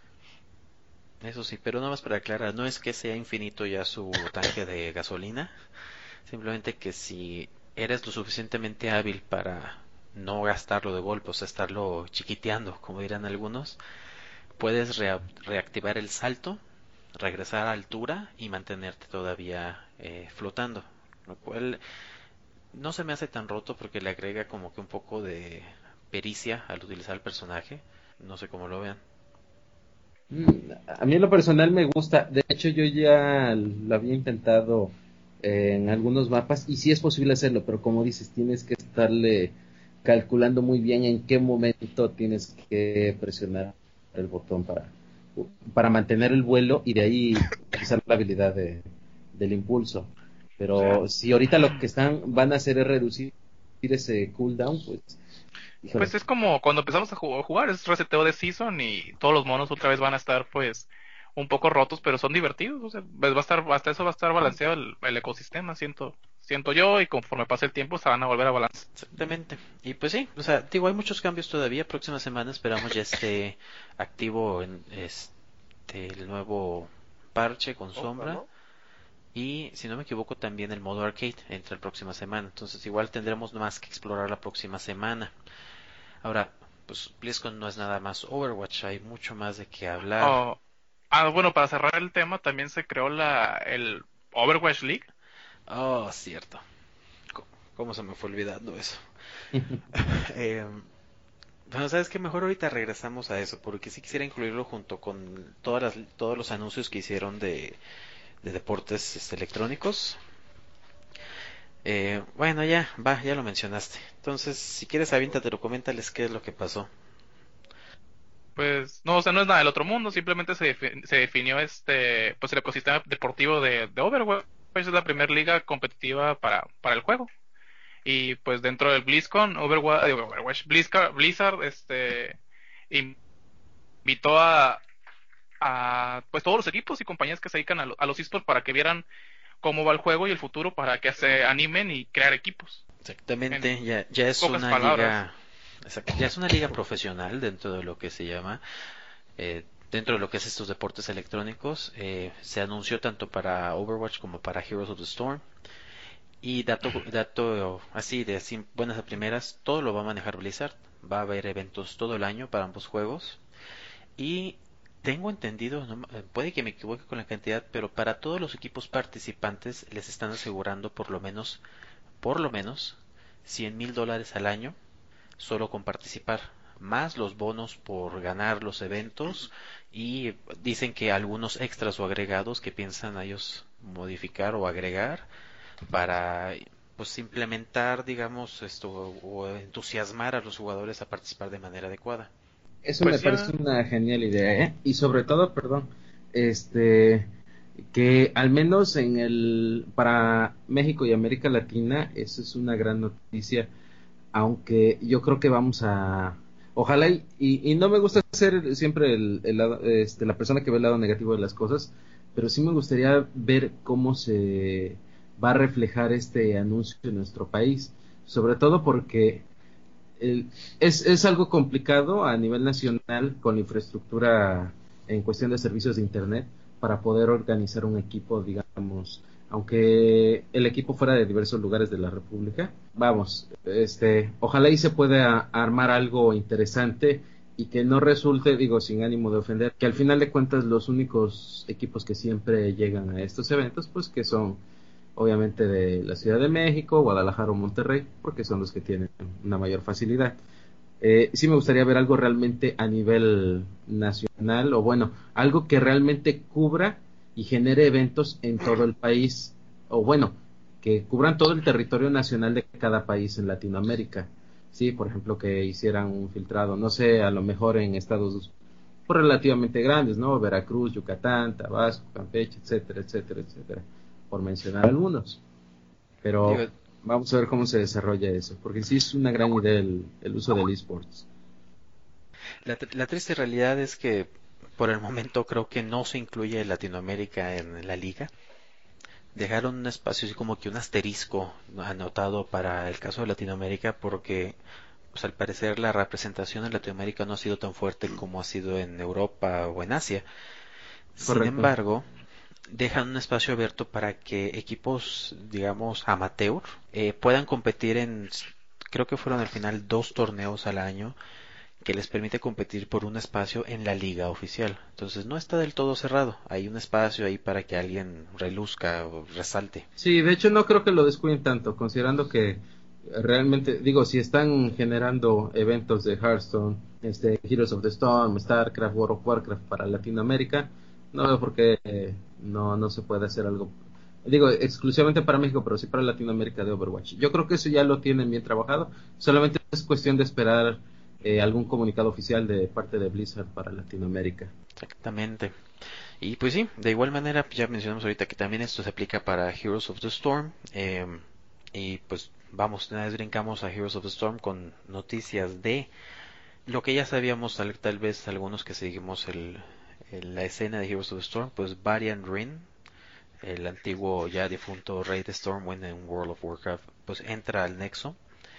eso sí, pero nada más para aclarar, no es que sea infinito ya su tanque de gasolina, simplemente que si eres lo suficientemente hábil para no gastarlo de golpe, o sea, estarlo chiquiteando, como dirán algunos, puedes reactivar el salto, regresar a altura y mantenerte todavía flotando, lo cual no se me hace tan roto porque le agrega como que un poco de pericia al utilizar el personaje, no sé cómo lo vean. A mí en lo personal me gusta. De hecho, yo ya lo había intentado en algunos mapas y sí es posible hacerlo, pero como dices, tienes que estarle calculando muy bien en qué momento tienes que presionar el botón para mantener el vuelo y de ahí utilizar la habilidad del impulso. O sea, Pero si ahorita lo que van a hacer es reducir ese cooldown, pues, híjole. pues es como cuando empezamos a jugar, es reseteo de season y todos los monos otra vez van a estar pues un poco rotos, pero son divertidos, o sea, pues, va a estar, hasta eso va a estar balanceado el ecosistema, siento yo, y conforme pase el tiempo se van a volver a balancear. Exactamente. Y pues sí, o sea, digo, hay muchos cambios todavía. Próxima semana esperamos ya esté activo en el nuevo parche con sombra. ¿No? Y si no me equivoco también el modo arcade entra la próxima semana. Entonces igual tendremos más que explorar la próxima semana. Ahora, pues BlizzCon no es nada más Overwatch, hay mucho más de qué hablar. Oh, bueno, para cerrar el tema, también se creó el Overwatch League. Oh, cierto. ¿Cómo se me fue olvidando eso? Eh, bueno, sabes que mejor ahorita regresamos a eso, porque sí quisiera incluirlo junto con todos los anuncios que hicieron de deportes electrónicos. Bueno, ya lo mencionaste. Entonces, si quieres, aviéntatelo, coméntales qué es lo que pasó. Pues no, o sea, no es nada del otro mundo, simplemente se definió pues el ecosistema deportivo de Overwatch. Es la primera liga competitiva para el juego. Y pues dentro del BlizzCon, Overwatch Blizzard, invitó a pues todos los equipos y compañías que se dedican a los esports para que vieran cómo va el juego y el futuro para que se animen y crear equipos. Exactamente, En ya es pocas una palabras. liga, ya es una liga profesional dentro de lo que se llama, dentro de lo que es estos deportes electrónicos. Se anunció tanto para Overwatch como para Heroes of the Storm. Y dato así de así buenas a primeras, todo lo va a manejar Blizzard. Va a haber eventos todo el año para ambos juegos. Y tengo entendido, puede que me equivoque con la cantidad, pero para todos los equipos participantes les están asegurando por lo menos $100,000 al año solo con participar, más los bonos por ganar los eventos y dicen que algunos extras o agregados que piensan ellos modificar o agregar para pues implementar, digamos, esto o entusiasmar a los jugadores a participar de manera adecuada. Eso me Pues sí, parece una genial idea, ¿eh? Y sobre todo, perdón, este, que al menos para México y América Latina, eso es una gran noticia, aunque yo creo que ojalá y no me gusta ser siempre la persona que ve el lado negativo de las cosas, pero sí me gustaría ver cómo se va a reflejar este anuncio en nuestro país, sobre todo porque es algo complicado a nivel nacional con la infraestructura en cuestión de servicios de internet para poder organizar un equipo, digamos, aunque el equipo fuera de diversos lugares de la República. Vamos, ojalá y se pueda armar algo interesante y que no resulte, digo, sin ánimo de ofender, que al final de cuentas los únicos equipos que siempre llegan a estos eventos, pues que son obviamente de la Ciudad de México, Guadalajara o Monterrey, porque son los que tienen una mayor facilidad. Sí me gustaría ver algo realmente a nivel nacional, o bueno, algo que realmente cubra y genere eventos en todo el país, o bueno, que cubran todo el territorio nacional de cada país en Latinoamérica. Sí, por ejemplo, que hicieran un filtrado, no sé, a lo mejor en pues, relativamente grandes, ¿no? Veracruz, Yucatán, Tabasco, Campeche, etcétera, etcétera, etcétera, por mencionar algunos. Pero Digo, vamos a ver cómo se desarrolla eso, porque sí es una gran idea el uso del esports. la triste realidad es que por el momento creo que no se incluye Latinoamérica en la liga. Dejaron un espacio así como que un asterisco anotado para el caso de Latinoamérica porque pues al parecer la representación en Latinoamérica no ha sido tan fuerte como ha sido en Europa o en Asia. Sin Correcto. embargo, dejan un espacio abierto para que equipos, digamos, amateur, puedan competir en, creo que fueron al final 2 torneos al año, que les permite competir por un espacio en la liga oficial. Entonces no está del todo cerrado, hay un espacio ahí para que alguien reluzca o resalte. Sí, de hecho no creo que lo descuiden tanto, considerando que realmente, digo, si están generando eventos de Hearthstone, Heroes of the Storm, StarCraft, World of Warcraft para Latinoamérica, no veo por qué no se puede hacer algo, digo, exclusivamente para México, pero sí para Latinoamérica de Overwatch. Yo creo que eso ya lo tienen bien trabajado, solamente es cuestión de esperar algún comunicado oficial de parte de Blizzard para Latinoamérica. Exactamente. Y pues sí, de igual manera ya mencionamos ahorita que también esto se aplica para Heroes of the Storm. Y pues vamos, una vez brincamos a Heroes of the Storm con noticias de lo que ya sabíamos, tal vez algunos que seguimos la escena de Heroes of the Storm, pues Varian Wrynn, el antiguo ya difunto rey de Stormwind en World of Warcraft, pues entra al Nexo.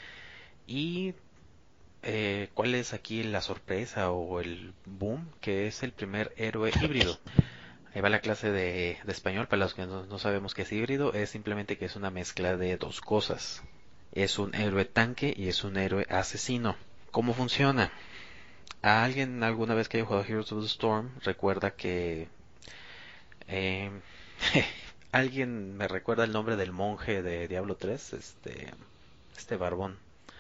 Y ¿cuál es aquí la sorpresa o el boom? Que es el primer héroe híbrido. Ahí va la clase de español para los que no sabemos qué es híbrido. Es simplemente que es una mezcla de dos cosas. Es un héroe tanque y es un héroe asesino. ¿Cómo funciona? ¿A alguien alguna vez que haya jugado Heroes of the Storm recuerda que... eh, ¿alguien me recuerda el nombre del monje de Diablo 3? Este barbón.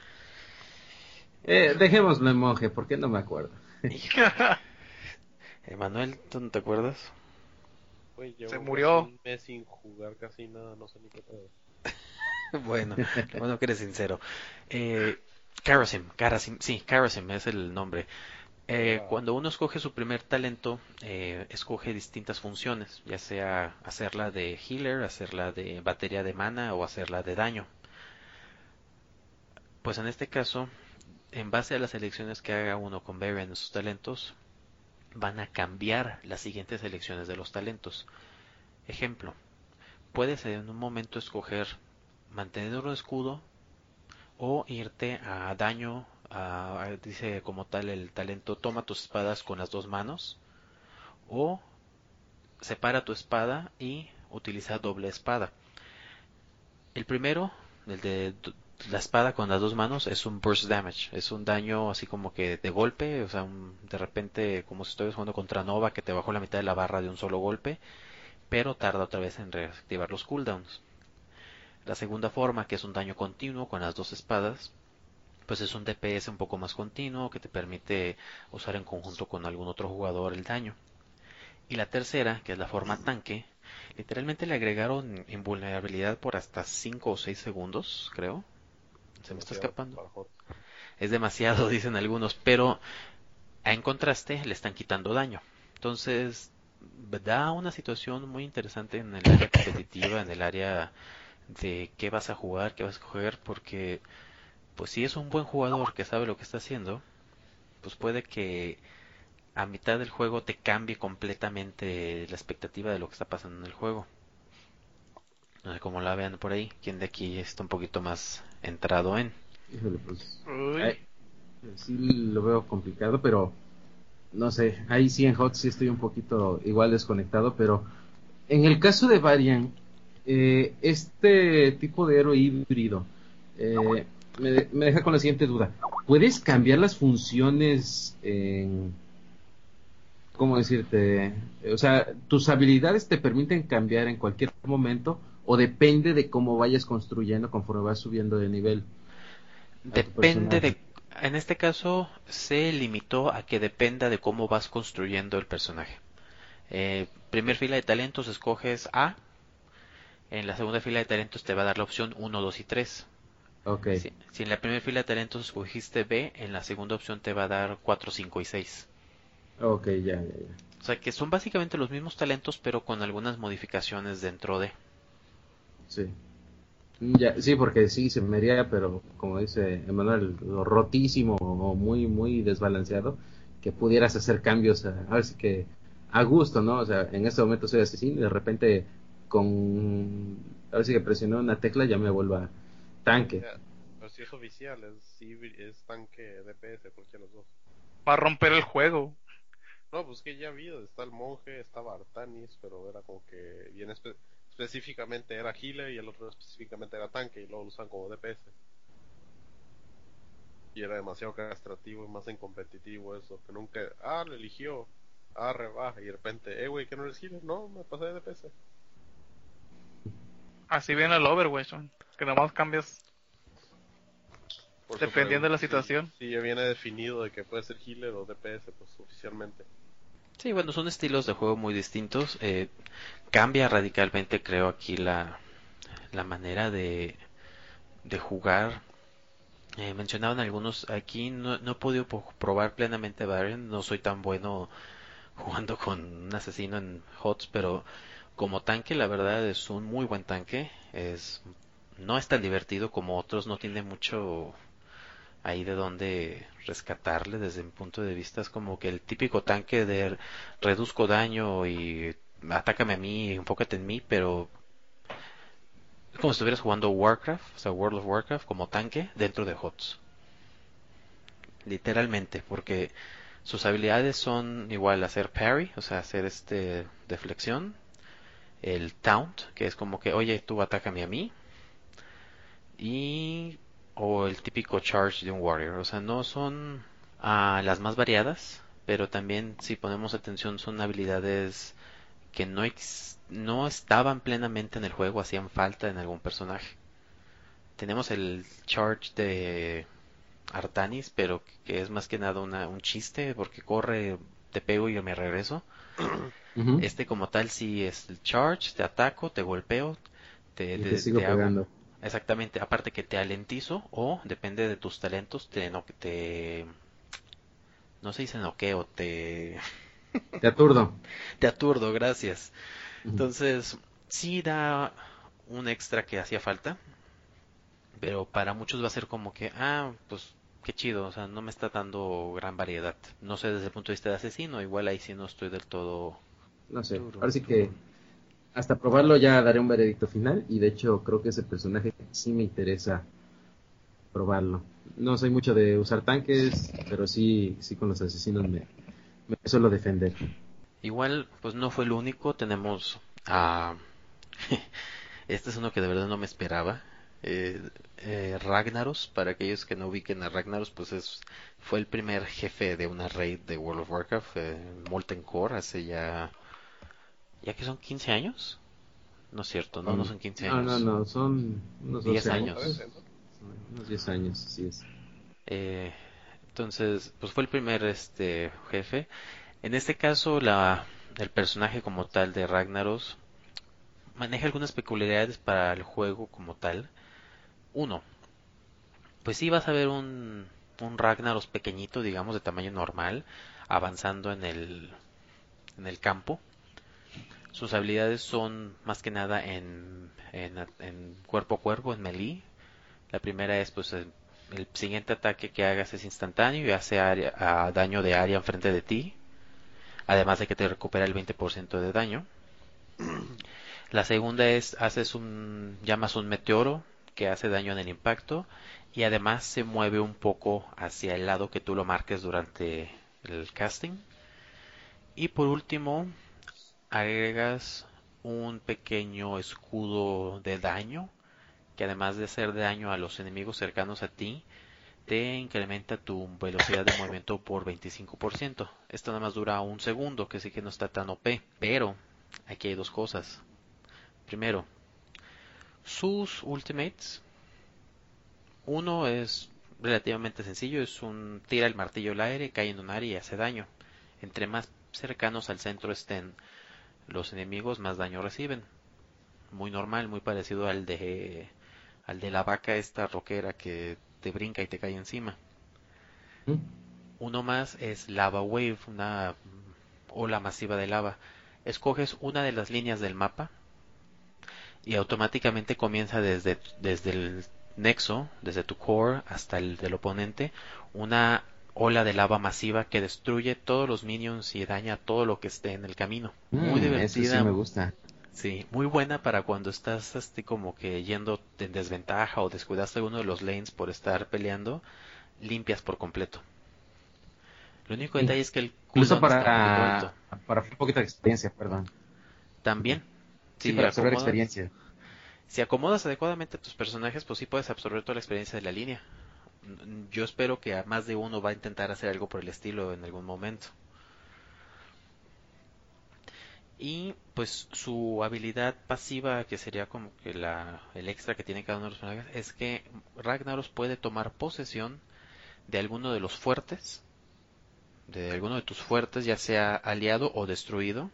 Dejémoslo en monje, porque no me acuerdo. Emanuel, ¿tú no te acuerdas? Güey, llevo Se murió. un mes sin jugar casi nada, no sé ni qué pedo. Bueno, bueno que eres sincero. Karasim, sí, Karasim es el nombre. Cuando uno escoge su primer talento, escoge distintas funciones, ya sea hacerla de healer, hacerla de batería de mana o hacerla de daño. Pues en este caso, en base a las elecciones que haga uno con Varian en sus talentos, van a cambiar las siguientes elecciones de los talentos. Ejemplo, puedes en un momento escoger mantener un escudo o irte a daño. Dice como tal el talento: toma tus espadas con las dos manos, o separa tu espada y utiliza doble espada. El primero, el de la espada con las dos manos, es un burst damage, es un daño así como que de golpe, o sea, de repente como si estuvieras jugando contra Nova, que te bajó la mitad de la barra de un solo golpe, pero tarda otra vez en reactivar los cooldowns. La segunda forma, que es un daño continuo con las dos espadas, pues es un DPS un poco más continuo que te permite usar en conjunto con algún otro jugador el daño. Y la tercera, que es la forma tanque, literalmente le agregaron invulnerabilidad por hasta 5 o 6 segundos, creo. Se me está escapando. Es demasiado, dicen algunos, pero en contraste le están quitando daño. Entonces da una situación muy interesante en el área competitiva, en el área de qué vas a jugar, qué vas a escoger, porque pues si es un buen jugador que sabe lo que está haciendo, pues puede que a mitad del juego te cambie completamente la expectativa de lo que está pasando en el juego. No sé cómo la vean por ahí. ¿Quién de aquí está un poquito más entrado en? Híjole, pues Uy. sí lo veo complicado, pero no sé, ahí sí en HOT sí estoy un poquito igual desconectado, pero en el caso de Varian, este tipo de héroe híbrido me deja con la siguiente duda. ¿Puedes cambiar las funciones en... ¿Cómo decirte? O sea, ¿tus habilidades te permiten cambiar en cualquier momento o depende de cómo vayas construyendo conforme vas subiendo de nivel a tu Depende personaje? en este caso se limitó a que dependa de cómo vas construyendo el personaje. Primer fila de talentos escoges A, en la segunda fila de talentos te va a dar la opción 1, 2 y 3. Ok, Si en la primera fila de talentos escogiste B, en la segunda opción te va a dar 4, 5 y 6. Ok, ya, ya, ya. O sea que son básicamente los mismos talentos, pero con algunas modificaciones dentro de. Sí. Ya, sí, porque sí, se me haría, pero como dice Emanuel, lo rotísimo o muy, muy desbalanceado, que pudieras hacer cambios, a ver si que a gusto, ¿no? O sea, en este momento soy asesino y de repente a ver si que presioné una tecla ya me vuelva tanque. Ya, pero si es oficial, es tanque DPS, cualquiera de los dos. Va a romper el juego. No, pues que ya ha habido, está el monje, estaba Artanis, pero era como que bien específicamente era healer y el otro específicamente era tanque y luego lo usan como DPS. Y era demasiado castrativo y más en competitivo eso, que nunca, lo eligió, rebaja y de repente, güey, que no eres healer, no, me pasé de DPS. Así viene el Overwatch, man, que nomás cambias Por eso dependiendo de pregunto la situación. si ya viene definido de que puede ser healer o DPS, pues oficialmente. Sí, bueno, son estilos de juego muy distintos. Cambia radicalmente, creo, aquí la manera de jugar. Mencionaban algunos, aquí no he podido probar plenamente Variant, no soy tan bueno jugando con un asesino en HOTS, pero como tanque la verdad es un muy buen tanque, no es tan divertido como otros, no tiene mucho ahí de donde rescatarle desde mi punto de vista, es como que el típico tanque de reduzco daño y atácame a mí, enfócate en mí, pero es como si estuvieras jugando Warcraft, o sea, World of Warcraft como tanque dentro de HOTS. Literalmente, porque sus habilidades son igual hacer parry, o sea, hacer deflexión, el taunt, que es como que, oye, tú atácame a mí, y o el típico charge de un warrior, o sea, no son las más variadas, pero también si ponemos atención son habilidades que no estaban plenamente en el juego, hacían falta en algún personaje. Tenemos el charge de Artanis, pero que es más que nada un chiste, porque corre, te pego y me regreso. Ujú. Como tal sí es el charge, te ataco, te golpeo, Y te sigo te hago pegando. exactamente, aparte que te alentizo o depende de tus talentos, no se dice noqueo, Te aturdo. te aturdo, gracias. Ujú. Entonces, sí da un extra que hacía falta, pero para muchos va a ser como que, pues qué chido, o sea, no me está dando gran variedad. No sé desde el punto de vista de asesino, igual ahí sí no estoy del todo. No sé, ahora Turun, sí que turun. hasta probarlo ya daré un veredicto final y de hecho creo que ese personaje sí me interesa probarlo. No soy mucho de usar tanques, pero sí, sí con los asesinos me suelo defender. Igual, pues no fue el único, tenemos a... este es uno que de verdad no me esperaba. Ragnaros, para aquellos que no ubiquen a Ragnaros, pues fue el primer jefe de una raid de World of Warcraft, Molten Core, hace ya que son 15 años. No es cierto, no son 15 No, no, años, no, son unos 10 12 Como años. años, 13, ¿no? unos 10 años, así es. Eh, entonces, pues fue el primer jefe. En este caso, el personaje como tal de Ragnaros maneja algunas peculiaridades para el juego como tal. Uno, pues sí vas a ver un Ragnaros pequeñito, digamos, de tamaño normal, avanzando en el campo. Sus habilidades son más que nada en cuerpo a cuerpo, en melee. La primera es, pues, el siguiente ataque que hagas es instantáneo y hace daño de área enfrente de ti, además de que te recupera el 20% de daño. La segunda es, llamas un meteoro que hace daño en el impacto y además se mueve un poco hacia el lado que tú lo marques durante el casting. Y por último, agregas un pequeño escudo de daño que además de hacer daño a los enemigos cercanos a ti, te incrementa tu velocidad de movimiento por 25%. Esto nada más dura un segundo, que sí que no está tan OP, pero aquí hay dos cosas. Primero, sus ultimates. Uno es relativamente sencillo, es un tira el martillo al aire, cae en un área y hace daño. Entre más cercanos al centro estén los enemigos, más daño reciben. Muy normal, muy parecido al de la vaca esta roquera que te brinca y te cae encima. ¿Mm? Uno más es Lava Wave, una ola masiva de lava. Escoges una de las líneas del mapa y automáticamente comienza desde el nexo, desde tu core hasta el del oponente, una ola de lava masiva que destruye todos los minions y daña todo lo que esté en el camino. Muy Eso sí divertida, me gusta. sí, muy buena para cuando estás como que yendo en desventaja o descuidaste alguno de los lanes por estar peleando, limpias por completo. Lo único detalle es que el Incluso cooldown está un poquito alto. para un poquito de experiencia, perdón. También, Sí, si para absorber acomodas, experiencia. si acomodas adecuadamente a tus personajes, pues sí puedes absorber toda la experiencia de la línea. Yo espero que a más de uno va a intentar hacer algo por el estilo en algún momento. Y pues su habilidad pasiva, que sería como que el extra que tiene cada uno de los personajes, es que Ragnaros puede tomar posesión de alguno de los fuertes, de alguno de tus fuertes, ya sea aliado o destruido,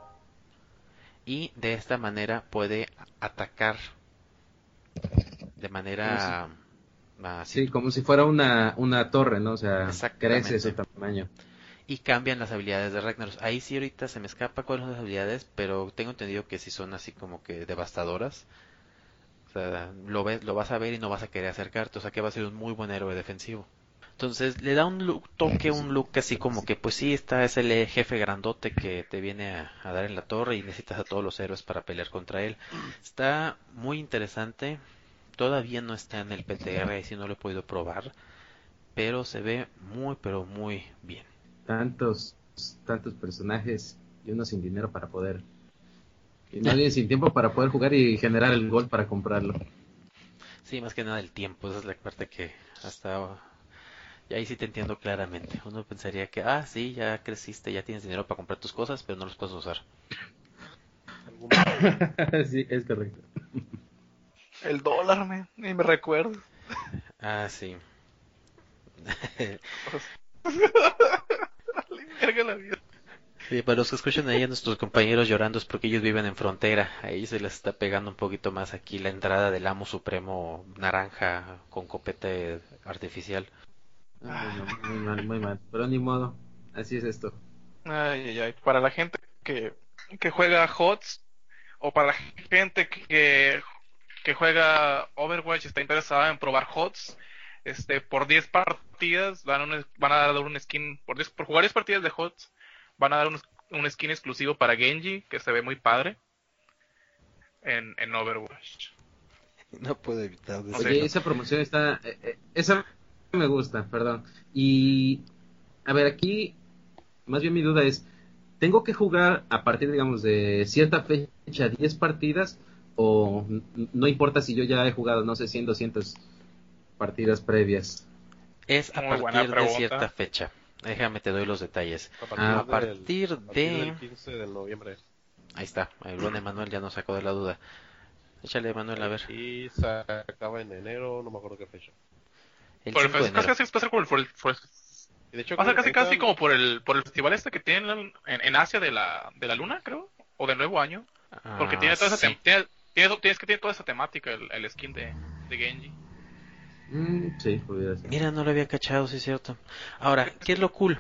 y de esta manera puede atacar de manera Sí, como si fuera una torre, ¿no? O sea, crece ese exactamente. tamaño. Y cambian las habilidades de Ragnaros. Ahí sí ahorita se me escapa cuáles son las habilidades, pero tengo entendido que sí son así como que devastadoras. O sea, lo vas a ver y no vas a querer acercarte, o sea que va a ser un muy buen héroe defensivo. Entonces le da un look así como que pues sí, es el jefe grandote que te viene a dar en la torre y necesitas a todos los héroes para pelear contra él. Está muy interesante, todavía no está en el PTR y si no lo he podido probar, pero se ve muy pero muy bien. Tantos, tantos personajes y uno sin dinero para poder, y más bien sin tiempo para poder jugar y generar el gol para comprarlo. Sí, más que nada el tiempo, esa es la parte que hasta y ahí sí te entiendo claramente. Uno pensaría que, sí, ya creciste, ya tienes dinero para comprar tus cosas, pero no los puedes usar. Algún bug. Sí, es correcto. El dólar, ni me recuerdo. Sí. Le verga la vida. Sí, para los que escuchan ahí a nuestros compañeros llorando es porque ellos viven en frontera. Ahí se les está pegando un poquito más aquí la entrada del amo supremo naranja con copete artificial. No, no, muy mal, muy mal. Pero ni modo, así es esto. Ay, ay, ay. Para la gente que juega HOTS o para la gente que juega Overwatch y está interesada en probar HOTS, por 10 partidas van a dar un skin, por jugar 10 partidas de HOTS, van a dar un skin exclusivo para Genji, que se ve muy padre en Overwatch. No puedo evitar No sé. Oye, esa promoción está, esa me gusta, perdón. Y, a ver, aquí, más bien mi duda es, ¿tengo que jugar a partir, digamos, de cierta fecha 10 partidas? ¿O no importa si yo ya he jugado, no sé, 100, 200 partidas previas? Es a Muy buena partir de cierta pregunta. fecha. Déjame te doy los detalles. A Ah, A partir partir a partir de... del 15 de noviembre. Ahí está, el buen Emanuel ya nos sacó de la duda. Échale, Emanuel, a ver. Y se acaba en enero, no me acuerdo qué fecha. El Por el 5 de casi enero. casi va a ser como Y de hecho, va a ser creo que casi ahorita casi como por el festival que tienen en Asia de la luna, creo, o del nuevo año, porque tiene toda esa Sí. tienes que tiene toda esa temática el skin de Genji. Sí, pudiera ser. Mira, no lo había cachado, sí es cierto. Ahora, ¿qué es lo cool?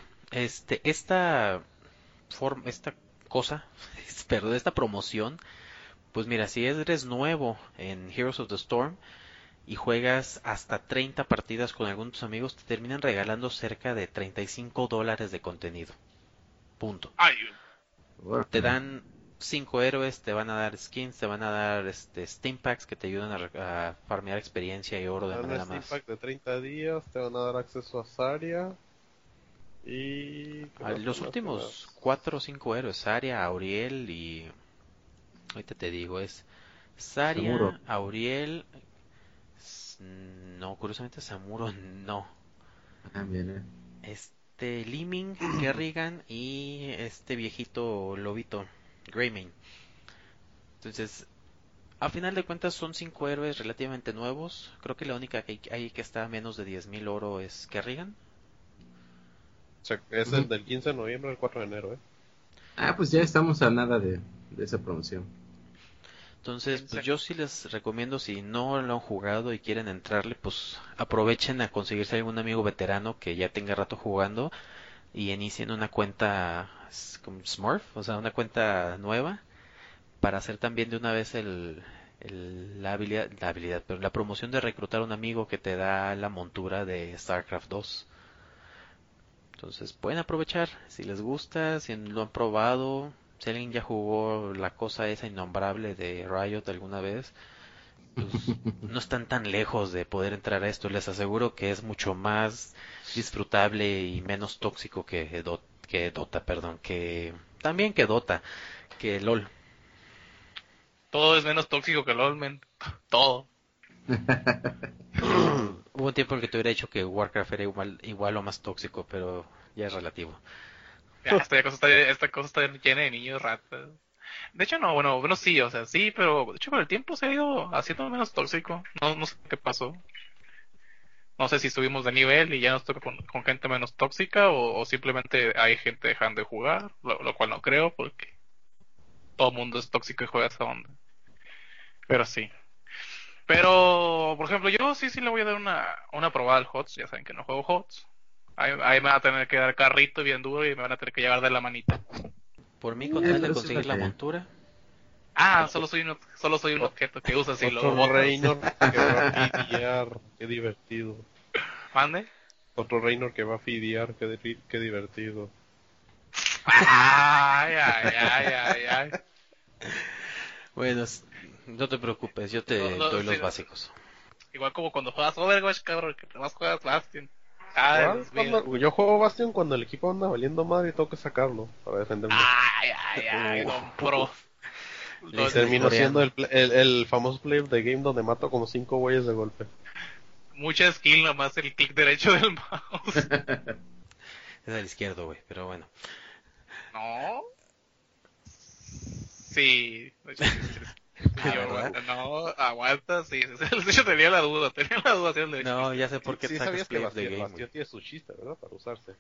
Esta cosa, perdón, esta promoción, pues mira, si eres nuevo en Heroes of the Storm y juegas hasta 30 partidas con algunos de tus amigos, te terminan regalando cerca de $35 de contenido. Punto. Ay, Te dan 5 héroes, te van a dar skins, te van a dar Steam Packs que te ayudan a farmear experiencia y oro te de dan manera este más. impact de 30 días, te van a dar acceso a Zarya. Y. ¿Qué más? ¿Qué Los más? ¿Qué últimos más? 4 o 5 héroes, Zarya, Auriel y... Ahorita te digo, es Seguro. Zarya, Auriel... No, curiosamente Samuro no. Ah, bien, Liming, Kerrigan y este viejito lobito, Greymane. Entonces, a final de cuentas son 5 héroes relativamente nuevos. Creo que la única que hay que está a menos de 10,000 oro es Kerrigan. O sea, es el del 15 de noviembre al 4 de enero, ¿eh? Ah, pues ya estamos a nada de esa promoción. Entonces, pues yo sí les recomiendo, si no lo han jugado y quieren entrarle, pues aprovechen a conseguirse algún amigo veterano que ya tenga rato jugando y inicien una cuenta como Smurf, o sea, una cuenta nueva para hacer también de una vez pero la promoción de reclutar un amigo que te da la montura de StarCraft 2. Entonces pueden aprovechar si les gusta, si lo han probado, si alguien ya jugó la cosa esa innombrable de Riot alguna vez, pues no están tan lejos de poder entrar a esto. Les aseguro que es mucho más disfrutable y menos tóxico que Dota, perdón, que también que Dota, que LOL. Todo es menos tóxico que LOL, men. Todo. Hubo un tiempo en que te hubiera dicho que Warcraft era igual o más tóxico, pero ya es relativo. Ya, esta cosa está llena de niños ratas. De hecho, no, bueno, sí, o sea, sí, pero de hecho con el tiempo se ha ido haciendo menos tóxico. No sé qué pasó. No sé si subimos de nivel y ya nos toca con gente menos tóxica o simplemente hay gente dejando de jugar, lo cual no creo porque todo el mundo es tóxico y juega esa onda. Pero sí. Pero, por ejemplo, yo sí le voy a dar una probada al HOTS. Ya saben que no juego HOTS. Ahí me van a tener que dar carrito bien duro y me van a tener que llevar de la manita. Por mí, con tal de pero conseguir sí la está bien. montura. Solo soy un objeto que usas y lo Otro botas. Reynor que va a fidear, qué divertido. ¿Mande? Otro Reynor que va a fidear, qué divertido. Ay. Bueno, no te preocupes, yo te doy los Sí, básicos. igual como cuando juegas Overwatch, cabrón, que más juegas Bastion. ¿Cuál? Dios mío. Yo juego Bastion cuando el equipo anda valiendo madre y tengo que sacarlo para defenderme. Don Pro. Le hice Termino coreano. siendo el famoso player de game donde mato como 5 güeyes de golpe. Mucha skill, nomás el clic derecho del mouse. Es al izquierdo, güey, pero bueno. No. Sí. Aguanta, sí. De hecho, tenía la duda si era el derecho. No, ya sé por qué Sí sacas sabías que play of the game, Bastion güey. tiene su chiste, ¿verdad? Para usarse.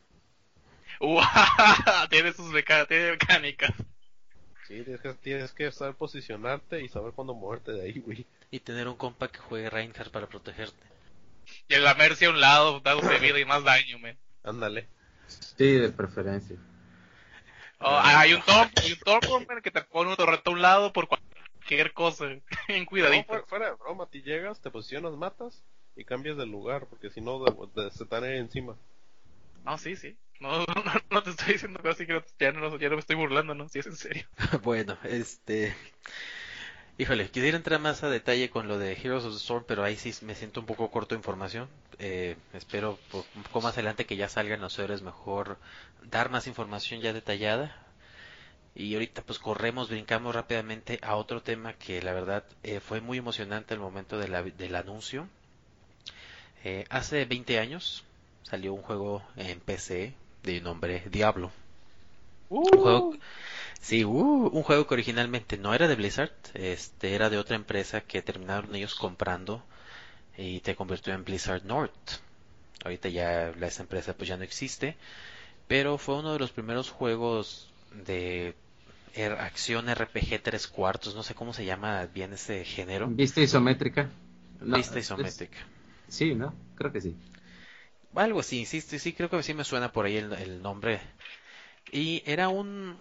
Tiene tiene mecánicas. Sí, tienes que saber posicionarte y saber cuándo moverte de ahí, güey. Y tener un compa que juegue Reinhardt para protegerte. Y en la Mercy a un lado, dándote vida y más daño, man. Ándale. Sí, de preferencia. Hay un Torpor que te pone un torrete a un lado por cualquier cosa. Bien cuidadito. No, fuera de broma, ti llegas, te posicionas, matas y cambias de lugar, porque si no se te van encima. No, sí. No te estoy diciendo que así que ya no me estoy burlando, ¿no? Sí, es en serio. Bueno, híjole, quisiera entrar más a detalle con lo de Heroes of the Storm, pero ahí sí me siento un poco corto de información. Espero un poco más adelante que ya salgan los héroes mejor dar más información ya detallada. Y ahorita pues brincamos rápidamente a otro tema que la verdad fue muy emocionante al momento del anuncio. Hace 20 años salió un juego en PC de nombre Diablo. Un juego, sí, un juego que originalmente no era de Blizzard, era de otra empresa que terminaron ellos comprando y te convirtió en Blizzard North. Ahorita ya esa empresa pues ya no existe, pero fue uno de los primeros juegos de acción RPG 3/4, no sé cómo se llama bien ese género. ¿Vista isométrica? No, Vista isométrica. Sí, ¿no? Creo que sí. Algo así, sí, creo que sí me suena por ahí el nombre. Y era un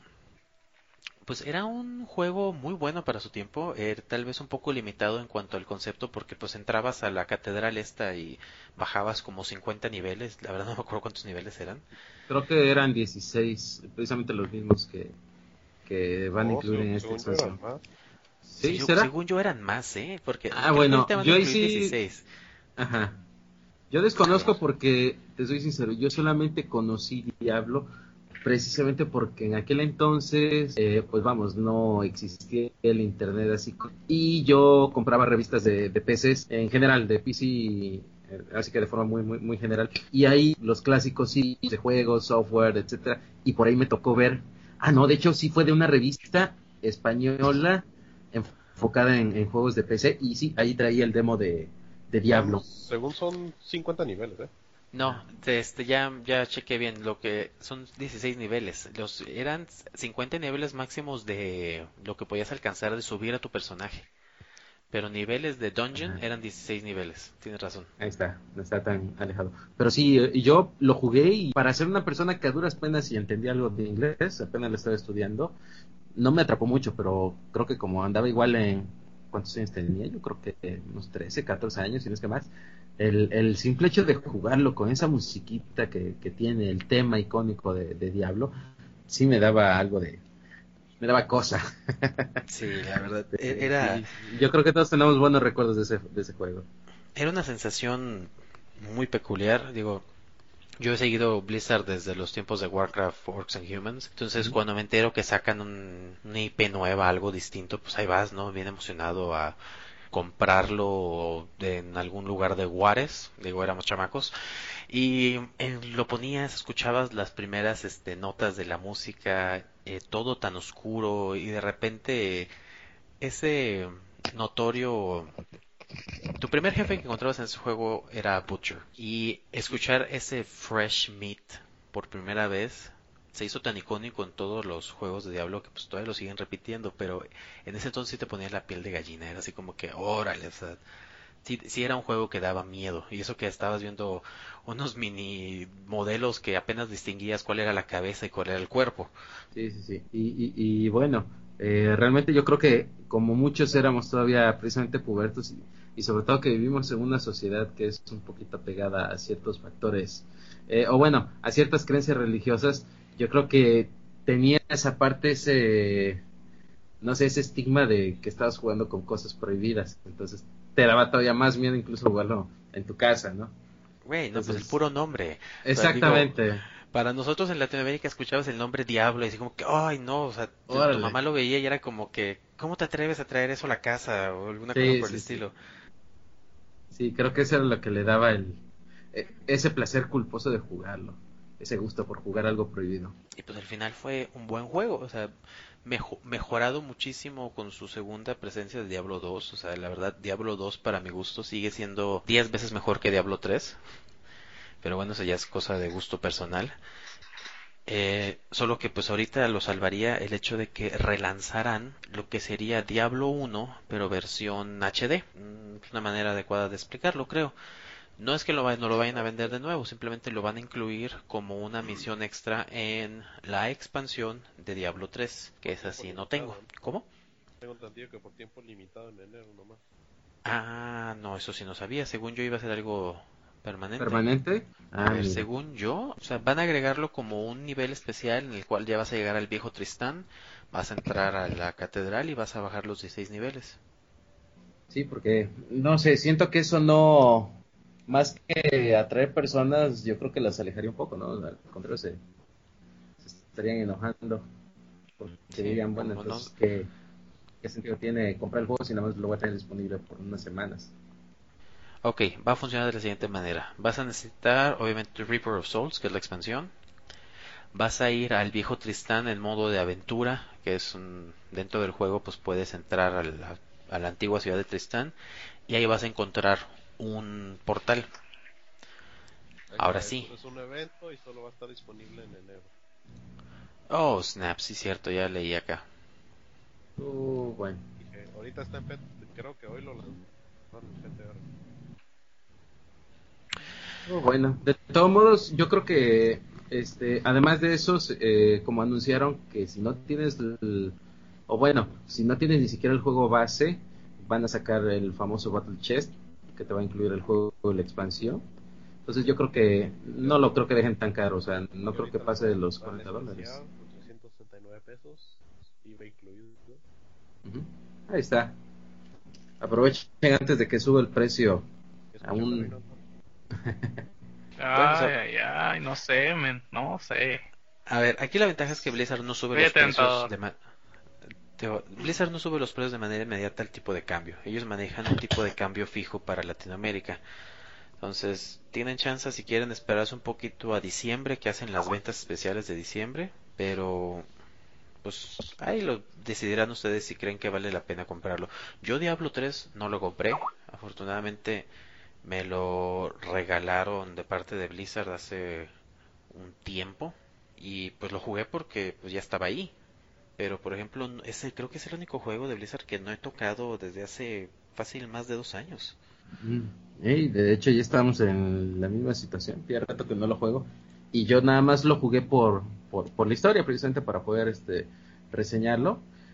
juego muy bueno para su tiempo, tal vez un poco limitado en cuanto al concepto porque pues entrabas a la catedral esta y bajabas como 50 niveles, la verdad no me acuerdo cuántos niveles eran. Creo que eran 16, precisamente los mismos que van a incluir en esta expansión. ¿Sí? ¿Será? Según yo eran más, porque Bueno, ahorita van a yo ahí incluir sí... 16. Ajá. Yo desconozco porque, te soy sincero, yo solamente conocí Diablo precisamente porque en aquel entonces, pues vamos, no existía el internet así. Y yo compraba revistas de PCs, en general, de PC, así que de forma muy general. Y ahí los clásicos sí, de juegos, software, etcétera. Y por ahí me tocó ver, no, de hecho sí fue de una revista española enfocada en juegos de PC. Y sí, ahí traía el demo de Diablo. Según son 50 niveles, No, ya chequé bien, lo que son 16 niveles. Eran 50 niveles máximos de lo que podías alcanzar de subir a tu personaje. Pero niveles de dungeon Ajá. eran 16 niveles, tienes razón. Ahí está, no está tan alejado. Pero sí, yo lo jugué y para ser una persona que a duras penas y entendía algo de inglés, apenas lo estaba estudiando, no me atrapó mucho, pero creo que como andaba igual en... ¿Cuántos años tenía? Yo creo que unos 13, 14 años, si no es que más. El simple hecho de jugarlo con esa musiquita que tiene el tema icónico de Diablo, sí me daba algo de... Me daba cosa. Sí, la verdad, Sí, yo creo que todos tenemos buenos recuerdos de ese juego. era una sensación muy peculiar. Digo, yo he seguido Blizzard desde los tiempos de Warcraft, Orcs and Humans. Entonces, Ujú. cuando me entero que sacan una IP nueva, algo distinto, pues ahí vas, ¿no? Bien emocionado a comprarlo en algún lugar de Juárez. Digo, éramos chamacos. Y lo ponías, escuchabas las primeras notas de la música, todo tan oscuro, y de repente ese notorio... Tu primer jefe que encontrabas en ese juego era Butcher. Y escuchar ese fresh meat por primera vez se hizo tan icónico en todos los juegos de Diablo que pues todavía lo siguen repitiendo, pero en ese entonces sí te ponía la piel de gallina, era así como que, órale, o sea, sí era un juego que daba miedo, y eso que estabas viendo unos mini modelos que apenas distinguías cuál era la cabeza y cuál era el cuerpo. Sí, sí, sí. Y bueno, realmente yo creo que como muchos éramos todavía precisamente pubertos y sobre todo que vivimos en una sociedad que es un poquito apegada a ciertos factores, o bueno, a ciertas creencias religiosas, yo creo que tenía esa parte, no sé, ese estigma de que estabas jugando con cosas prohibidas. Entonces te daba todavía más miedo incluso jugarlo en tu casa, ¿no? Güey, no, pues el Entonces, puro nombre. O sea, digo, exactamente. para nosotros en Latinoamérica escuchabas el nombre Diablo y así como que, ay, no, o sea, tu Órale. mamá lo veía y era como que, ¿cómo te atreves a traer eso a la casa? O alguna cosa Sí, por el sí, sí. estilo. Sí, creo que eso era lo que le daba ese placer culposo de jugarlo, ese gusto por jugar algo prohibido. Y pues al final fue un buen juego, o sea, mejorado muchísimo con su segunda presencia de Diablo 2. O sea, la verdad, Diablo 2 para mi gusto sigue siendo 10 veces mejor que Diablo 3. Pero bueno, eso ya es cosa de gusto personal. Solo que pues ahorita lo salvaría el hecho de que relanzaran lo que sería Diablo 1, pero versión HD. Es una manera adecuada de explicarlo, creo. No es que no lo vayan a vender de nuevo, simplemente lo van a incluir como una misión extra en la expansión de Diablo 3, que es Tiempo así, no tengo. limitado, ¿no? ¿Cómo? Tengo entendido que por tiempo limitado en enero nomás. Ah, no, eso sí no sabía. Según yo iba a ser algo permanente. ¿Permanente? A Ah, ver, mira. según yo, o sea, van a agregarlo como un nivel especial en el cual ya vas a llegar al viejo Tristán, vas a entrar a la catedral y vas a bajar los 16 niveles. Sí, porque, no sé, siento que eso no, más que atraer personas, yo creo que las alejaría un poco, ¿no? Al contrario, se estarían enojando, porque Sí, dirían, bueno, como no. entonces, ¿qué sentido tiene comprar el juego si nada más lo voy a tener disponible por unas semanas? Ok, va a funcionar de la siguiente manera. Vas a necesitar, obviamente, Reaper of Souls, que es la expansión. Vas a ir al viejo Tristán en modo de aventura, que es dentro del juego, pues puedes entrar a la antigua ciudad de Tristán y ahí vas a encontrar un portal. Ahí Ahora está, sí. es un evento y solo va a estar disponible en enero. Oh, snap, sí cierto, ya leí acá. Bueno. Dije, ahorita está en PT, creo que hoy lo lanzaron en PTR. Bueno, de todos modos, yo creo que, además de eso, como anunciaron que si no tienes, o bueno, si no tienes ni siquiera el juego base, van a sacar el famoso Battle Chest, que te va a incluir el juego y la expansión. Entonces yo creo que Yo, no lo creo que dejen tan caro, o sea, no y creo que ahorita lo pase de puedes los comprar en $40. especial por 369 pesos, IVA incluido. Ujú. Ahí está. Aprovechen antes de que suba el precio ¿Qué a escuchó un... Camino? Bueno, o Ay, sea, ay, ay, no sé, men, no sé. a ver, aquí la ventaja es que Blizzard no sube Oye, los precios tentador. Blizzard no sube los precios de manera inmediata al tipo de cambio. Ellos manejan un tipo de cambio fijo para Latinoamérica. Entonces, tienen chance si quieren esperarse un poquito a diciembre, que hacen las ventas especiales de diciembre, pero pues ahí lo decidirán ustedes si creen que vale la pena comprarlo. Yo Diablo 3 no lo compré, afortunadamente Me lo regalaron de parte de Blizzard hace un tiempo y pues lo jugué porque pues ya estaba ahí. Pero por ejemplo, creo que es el único juego de Blizzard que no he tocado desde hace fácil más de 2 años. Mm. Ey, de hecho, ya estábamos en la misma situación. Tiene rato que no lo juego. Y yo nada más lo jugué por la historia, precisamente para poder reseñarlo.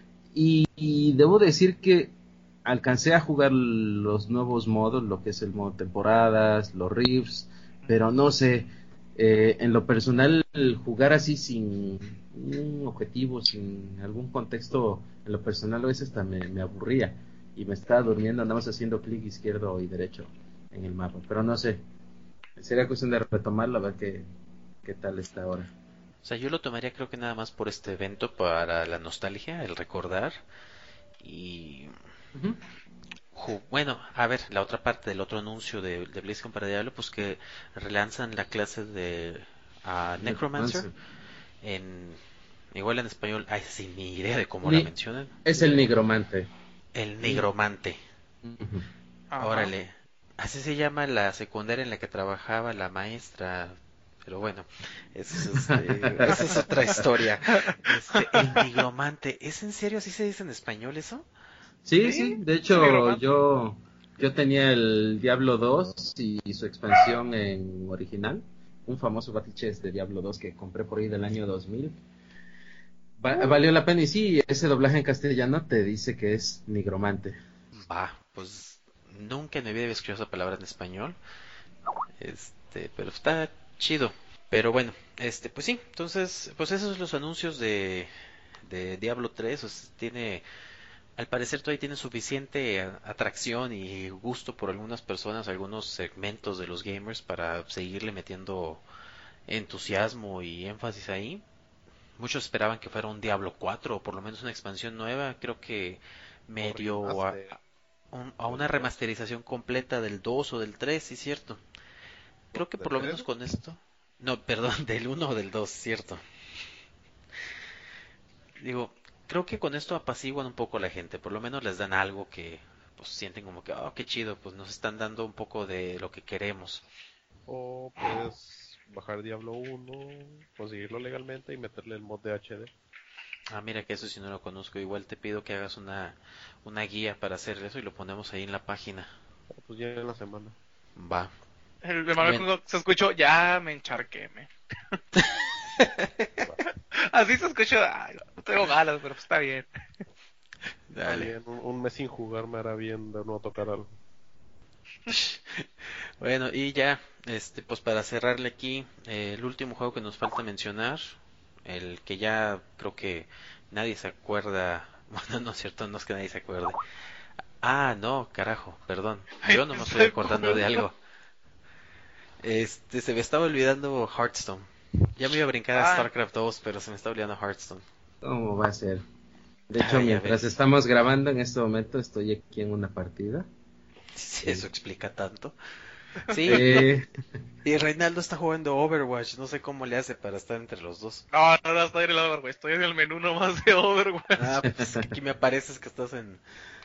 Y debo decir que alcancé a jugar los nuevos modos, lo que es el modo temporadas, los rifts, pero no sé, en lo personal, jugar así sin un objetivo, sin algún contexto, en lo personal a veces hasta me aburría y me estaba durmiendo, nada más haciendo clic izquierdo y derecho en el mapa, pero no sé, sería cuestión de retomarlo a ver qué tal está ahora. O sea, yo lo tomaría creo que nada más por este evento para la nostalgia, el recordar y Ujú. bueno, a ver, la otra parte del otro anuncio de BlizzCon para Diablo, pues que relanzan la clase de Necromancer en igual en español, ay, sin ni idea de cómo la Ni- mencionan, es el nigromante. el nigromante. Ujú. Ajá. Órale, así se llama la secundaria en la que trabajaba la maestra, pero bueno, esa es otra historia. El nigromante, ¿es en serio así se dice en español eso? Sí, Sí, sí, de es un hecho nigromante. yo tenía el Diablo 2 y su expansión en original, un famoso Battle Chest de Diablo 2 que compré por ahí del año 2000. Valió la pena y sí, ese doblaje en castellano te dice que es nigromante. Va, pues nunca en mi vida había escuchado esa palabra en español. Pero está chido. Pero bueno, pues sí, entonces, pues esos son los anuncios de Diablo 3. O sea, al parecer todavía tiene suficiente atracción y gusto por algunas personas, algunos segmentos de los gamers para seguirle metiendo entusiasmo y énfasis ahí. Muchos esperaban que fuera un Diablo 4 o por lo menos una expansión nueva. Creo que O medio remaster a una del 2. remasterización completa del 2 o del 3, sí, cierto. Creo que ¿Del por lo menos 3? con esto. No, perdón, del uno o del 2, cierto. Digo, creo que con esto apaciguan un poco a la gente. Por lo menos les dan algo que pues sienten como que, oh, qué chido, pues nos están dando un poco de lo que queremos. O puedes bajar Diablo 1, conseguirlo legalmente y meterle el mod de HD. Ah, mira que eso si no lo conozco. Igual te pido que hagas una guía para hacer eso y lo ponemos ahí en la página. Pues ya en la semana. Va. El hermano Bueno, cuando se escuchó, ya me encharqué, me. Así se escuchó, ay, no tengo ganas, pero pues está bien. Está dale. bien, un mes sin jugar me hará bien de no tocar algo. Bueno, y ya, pues para cerrarle aquí, el último juego que nos falta mencionar, el que ya creo que nadie se acuerda, bueno, no es cierto, no es que nadie se acuerde. Ah, no, carajo, perdón, Ay, yo no me estoy ¿se acordando de acuerda? algo. Se me estaba olvidando Hearthstone. Ya me iba a brincar a Ah, StarCraft 2, pero se me está olvidando Hearthstone. ¿Cómo va a ser? De hecho, Ah, ya mientras ves, estamos grabando en este momento, estoy aquí en una partida. si Eh, eso explica tanto. Sí, eh, y Reinaldo está jugando Overwatch, no sé cómo le hace para estar entre los dos. no, estoy en el Overwatch, estoy en el menú nomás de Overwatch. Ah, pues aquí me apareces que estás en...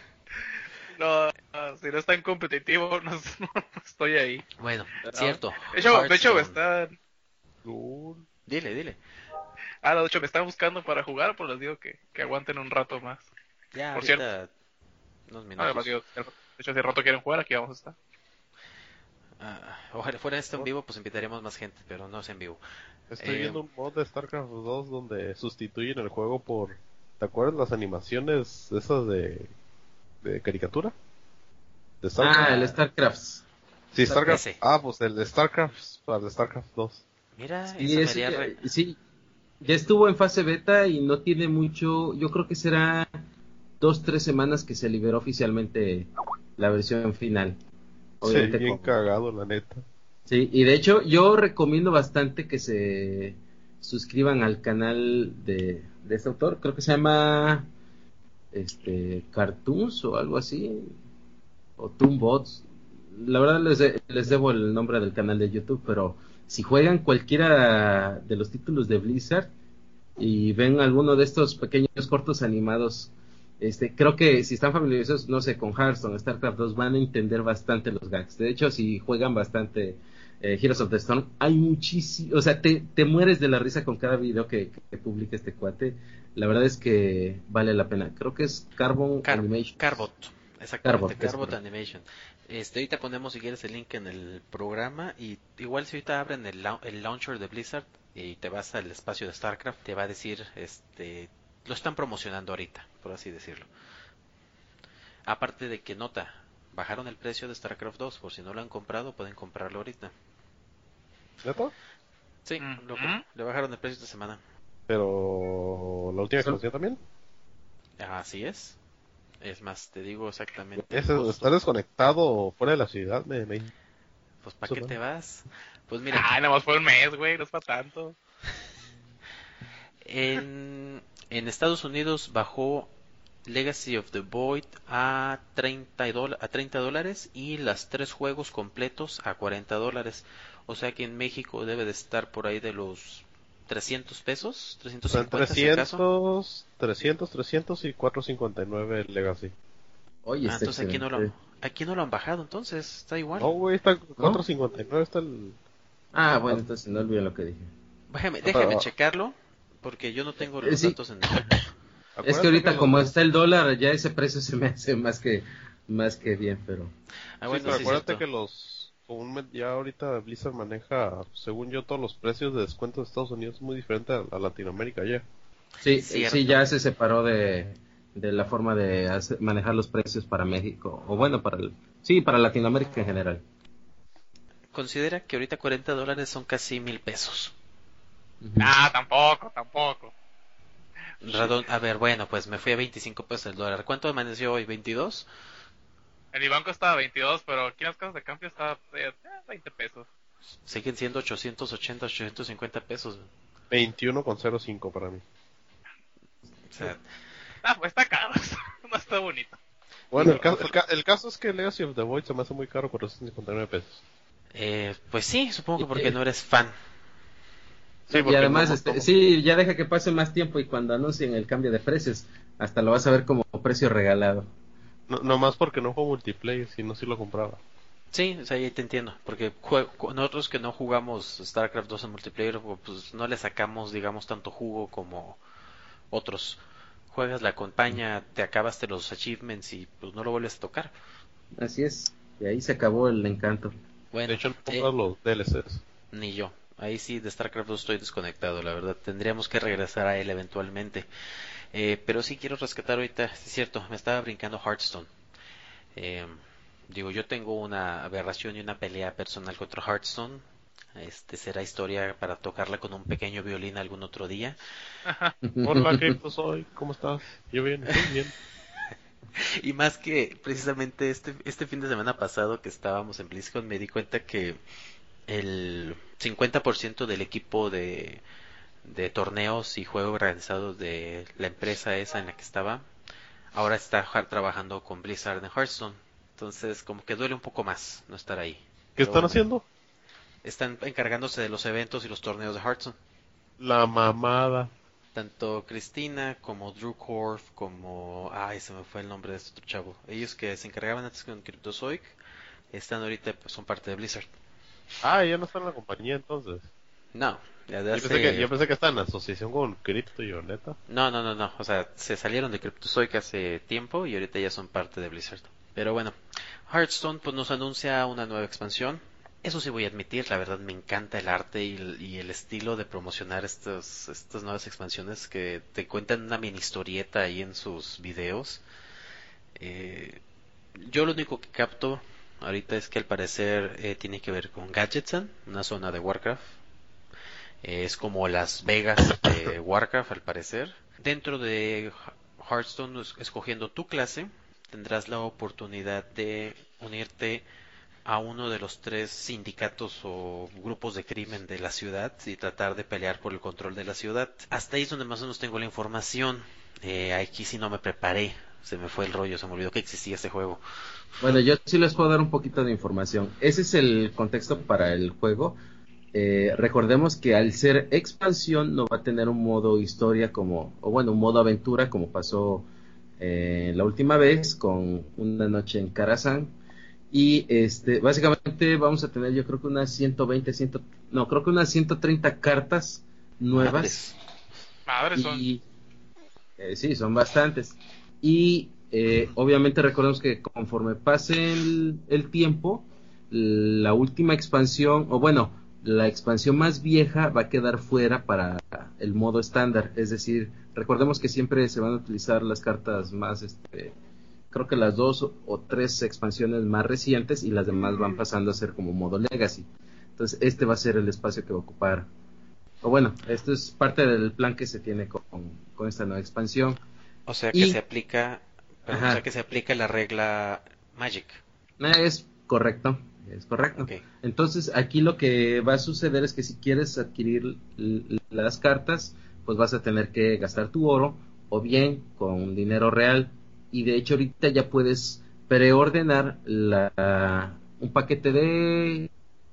No, si no es tan competitivo, no estoy ahí. Bueno, No. cierto, De hecho, me Hearthstone. están. Lul. Dile, dile. De hecho, me están buscando para jugar, pues les digo que aguanten un rato más. Ya Por cierto, ahorita unos además minutos. digo, de hecho, si rato quieren jugar, aquí vamos a estar. Ojalá fuera esto en vivo, pues invitaríamos más gente, pero no es en vivo. Estoy Eh, viendo un mod de StarCraft 2 donde sustituyen el juego por... ¿Te acuerdas las animaciones esas de caricatura? De StarCraft. el StarCraft. Sí, StarCraft. ese. Pues el de StarCraft para el de StarCraft 2. Mira, Sí, esa me ese haría sí, ya estuvo en fase beta y no tiene mucho, yo creo que será 2, 3 semanas que se liberó oficialmente la versión final. Sí, Obviamente bien con... cagado, la neta. Sí, y de hecho yo recomiendo bastante que se suscriban al canal de este autor, creo que se llama Cartoons o algo así, o Toonbots. La verdad les debo el nombre del canal de YouTube, pero si juegan cualquiera de los títulos de Blizzard y ven alguno de estos pequeños cortos animados Creo que si están familiarizados, no sé, con Hearthstone, StarCraft 2, van a entender bastante los gags. De hecho, si juegan bastante Heroes of the Storm, hay muchísimo, o sea, te mueres de la risa con cada video que publica este cuate. La verdad es que vale la pena. Creo que es Animation. Carbot, exactamente, Carbot Animation. Ahorita ponemos, si quieres, el link en el programa, y igual si ahorita abren el launcher de Blizzard y te vas al espacio de StarCraft, te va a decir, lo están promocionando ahorita, por así decirlo. Aparte de que, nota, bajaron el precio de StarCraft 2, por si no lo han comprado, pueden comprarlo ahorita. ¿Neto? Sí, le bajaron el precio esta semana. Pero la última expansión también. Así es. Es más, te digo exactamente. Estar desconectado fuera de la ciudad Pues ¿para qué te vas? Pues mira. Nada más fue un mes, güey, no es para tanto. En Estados Unidos bajó Legacy of the Void a $30 y las 3 juegos completos a $40. O sea que en México debe de estar por ahí de los 300 pesos, 350 300 y 459 el Legacy. Oye, entonces aquí no lo han bajado, entonces está igual. No, güey, está 459, está el... Bueno, entonces no olviden lo que dije. Déjeme checarlo, porque yo no tengo los datos en el... Es que ahorita como está el dólar, ya ese precio se me hace más que bien, pero... Bueno, pero acuérdate que ya ahorita Blizzard maneja, según yo, todos los precios de descuento de Estados Unidos es muy diferente a Latinoamérica ya. Sí, ya se separó de la forma de manejar los precios para México, o bueno, para Latinoamérica en general. Considera que ahorita $40 son casi $1,000. Tampoco. A ver, bueno, pues me fui a 25 pesos el dólar. ¿Cuánto amaneció hoy? ¿22? En mi banco estaba 22, pero aquí en las casas de cambio estaba 20 pesos. Siguen siendo 880, 850 pesos. 21,05 para mí. O sea, pues está caro, no está bonito. Bueno, el caso es que Legacy of the Void se me hace muy caro, 459 pesos. Pues sí, supongo que porque no eres fan. Sí, y además, ya deja que pase más tiempo y cuando anuncien el cambio de precios, hasta lo vas a ver como precio regalado. No más porque no juego multiplayer, si no, sí lo compraba. Sí, o sea, ahí te entiendo, porque nosotros que no jugamos StarCraft 2 en multiplayer, pues no le sacamos, digamos, tanto jugo como otros. Juegas la campaña, te acabaste los achievements y pues no lo vuelves a tocar. Así es, y ahí se acabó el encanto. Bueno, de hecho, no compras los DLCs. Ni yo. Ahí sí, de StarCraft 2 estoy desconectado, la verdad. Tendríamos que regresar a él eventualmente. Pero sí quiero rescatar ahorita, es cierto, me estaba brincando Hearthstone. Yo tengo una aberración y una pelea personal contra Hearthstone. Será historia para tocarla con un pequeño violín algún otro día. Hola, soy, ¿cómo estás? Yo bien, estoy bien. Y más que precisamente este fin de semana pasado que estábamos en BlizzCon, me di cuenta que el 50% del equipo de torneos y juegos organizados de la empresa esa en la que estaba ahora está trabajando con Blizzard en Hearthstone. Entonces como que duele un poco más no estar ahí. ¿Qué están haciendo? Están encargándose de los eventos y los torneos de Hearthstone. La mamada. Tanto Cristina como Drew Korf como... se me fue el nombre de este otro chavo. Ellos que se encargaban antes con Cryptozoic están ahorita, pues son parte de Blizzard. Ya no están en la compañía entonces. No, yo pensé que están en asociación con Crypto y Orneta. No, o sea, se salieron de Cryptozoic hace tiempo y ahorita ya son parte de Blizzard. Pero bueno, Hearthstone pues nos anuncia una nueva expansión. Eso sí voy a admitir, la verdad me encanta el arte y el estilo de promocionar estas nuevas expansiones que te cuentan una mini historieta ahí en sus videos. Yo lo único que capto ahorita es que al parecer tiene que ver con Gadgetzan, una zona de Warcraft. Es como Las Vegas de Warcraft al parecer. Dentro de Hearthstone, escogiendo tu clase, tendrás la oportunidad de unirte a uno de los 3 sindicatos o grupos de crimen de la ciudad y tratar de pelear por el control de la ciudad. Hasta ahí es donde más o menos tengo la información. Aquí sí no me preparé, se me fue el rollo, se me olvidó que existía este juego. Bueno, yo sí les puedo dar un poquito de información. Ese es el contexto para el juego. Recordemos que al ser expansión no va a tener un modo historia un modo aventura como pasó la última vez con Una Noche en Karazhan. Y básicamente vamos a tener, yo creo que unas 120, creo que unas 130 cartas nuevas. Madres son. Y sí, son bastantes. Y obviamente recordemos que conforme pase el tiempo, la última expansión, o bueno, la expansión más vieja va a quedar fuera para el modo estándar. Es decir, recordemos que siempre se van a utilizar las cartas más, creo que las 2 o 3 expansiones más recientes, y las demás van pasando a ser como modo Legacy. Entonces este va a ser el espacio que va a ocupar, o bueno, esto es parte del plan que se tiene con esta nueva expansión. O sea que se aplica, perdón, o sea que se aplica la regla Magic. Es correcto. Okay. Entonces aquí lo que va a suceder es que si quieres adquirir las cartas, pues vas a tener que gastar tu oro, o bien con dinero real. Y de hecho ahorita ya puedes preordenar un paquete de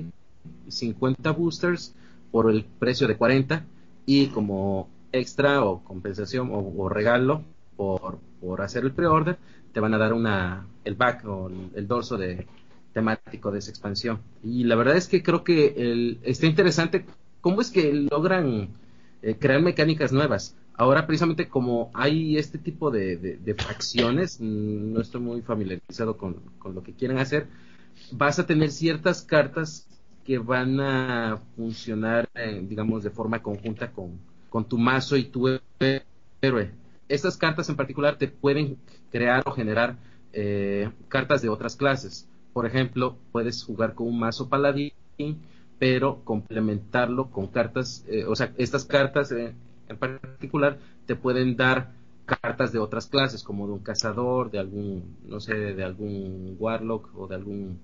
50 boosters por el precio de 40, y como extra o compensación o regalo por hacer el preorder, te van a dar el back o el dorso temático de esa expansión. Y la verdad es que creo que está interesante cómo es que logran crear mecánicas nuevas. Ahora precisamente como hay este tipo de facciones, no estoy muy familiarizado con lo que quieren hacer, vas a tener ciertas cartas que van a funcionar, digamos, de forma conjunta con tu mazo y tu héroe. Estas cartas en particular te pueden crear o generar cartas de otras clases. Por ejemplo, puedes jugar con un mazo paladín, pero complementarlo con cartas, o sea, estas cartas en particular te pueden dar cartas de otras clases, como de un cazador, de algún, no sé, de algún warlock, o de algún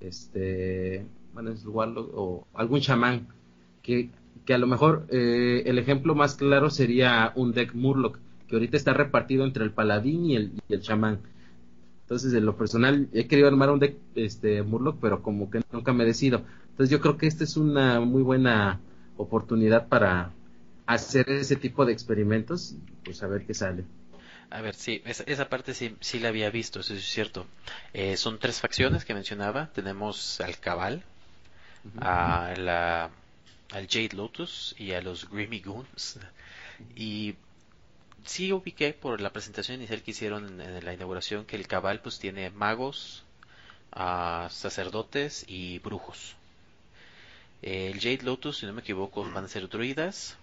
warlock, o algún chamán, que a lo mejor el ejemplo más claro sería un deck Murloc, que ahorita está repartido entre el paladín y el chamán. Entonces, en lo personal, he querido armar un deck Murloc, pero como que nunca me decido. Entonces, yo creo que esta es una muy buena oportunidad para hacer ese tipo de experimentos, pues a ver qué sale. A ver, sí, esa parte sí la había visto, eso es cierto. Son 3 facciones que mencionaba. Tenemos al Cabal, al Jade Lotus y a los Grimy Goons. Y sí ubiqué por la presentación inicial que hicieron en la inauguración que el Cabal pues tiene magos, sacerdotes y brujos. El Jade Lotus, si no me equivoco, van a ser druidas,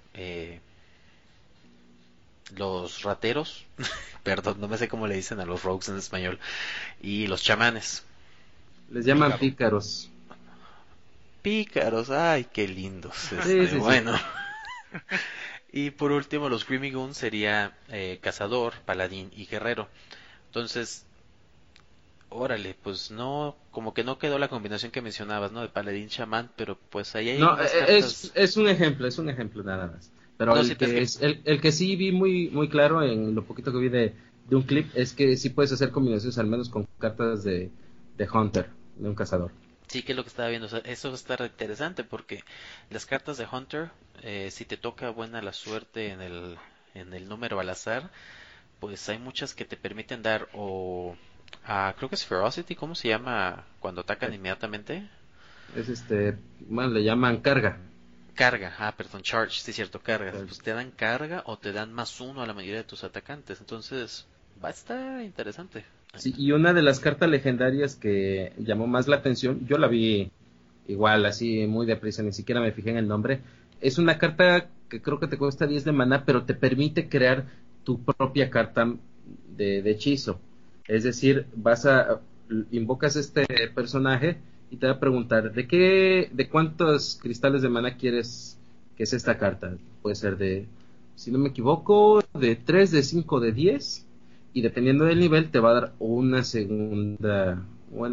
los rateros, perdón, no me sé cómo le dicen a los rogues en español, y los chamanes. Les llaman pícaros. Pícaros, ay, qué lindos. Sí. Bueno. Y por último, los Grimy Goons sería cazador, paladín y guerrero. Entonces, órale, pues no, como que no quedó la combinación que mencionabas, ¿no? De paladín chamán, pero pues ahí hay unas cartas... es un ejemplo nada más. Pero no, el que sí vi muy claro en lo poquito que vi de un clip es que sí puedes hacer combinaciones al menos con cartas de Hunter, de un cazador. Sí, que es lo que estaba viendo, o sea, eso va a estar interesante porque las cartas de Hunter, si te toca buena la suerte en el número al azar, pues hay muchas que te permiten dar creo que es Ferocity, ¿cómo se llama cuando atacan inmediatamente? Es bueno, le llaman carga. Perdón, charge, sí es cierto, carga. Pues te dan carga o te dan +1 a la mayoría de tus atacantes, entonces va a estar interesante. Sí, y una de las cartas legendarias que llamó más la atención, yo la vi igual, así muy deprisa, ni siquiera me fijé en el nombre. Es una carta que creo que te cuesta 10 de maná, pero te permite crear tu propia carta de hechizo. Es decir, invocas este personaje y te va a preguntar, ¿de cuántos cristales de maná quieres que sea esta carta? Puede ser si no me equivoco, de 3, de 5, de 10... y dependiendo del nivel te va a dar una segunda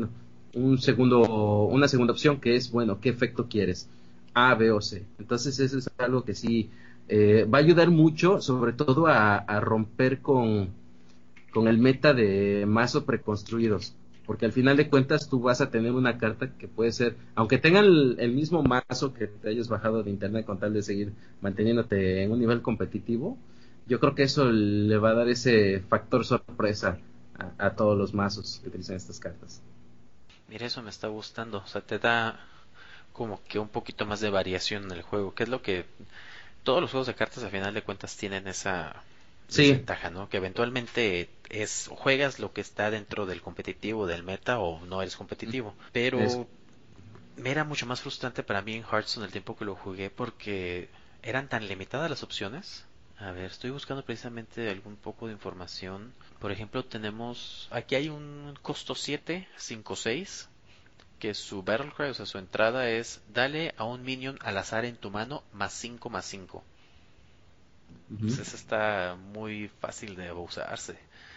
opción, que es, bueno, ¿qué efecto quieres? A, B o C. Entonces eso es algo que sí va a ayudar mucho, sobre todo a romper con el meta de mazo preconstruidos, porque al final de cuentas tú vas a tener una carta que puede ser, aunque tengan el mismo mazo que te hayas bajado de internet con tal de seguir manteniéndote en un nivel competitivo, yo creo que eso le va a dar ese factor sorpresa a todos los mazos que utilizan estas cartas. Mira, eso me está gustando. O sea, te da como que un poquito más de variación en el juego, que es lo que todos los juegos de cartas a final de cuentas tienen esa desventaja, ¿no? Que eventualmente juegas lo que está dentro del competitivo, del meta, o no eres competitivo. Pero me era mucho más frustrante para mí en Hearthstone el tiempo que lo jugué porque eran tan limitadas las opciones. A ver, estoy buscando precisamente algún poco de información. Por ejemplo, aquí hay un costo 7, 5, 6, que su Battle Cry, o sea, su entrada es: dale a un minion al azar en tu mano +5/+5. Pues eso está muy fácil de usarse.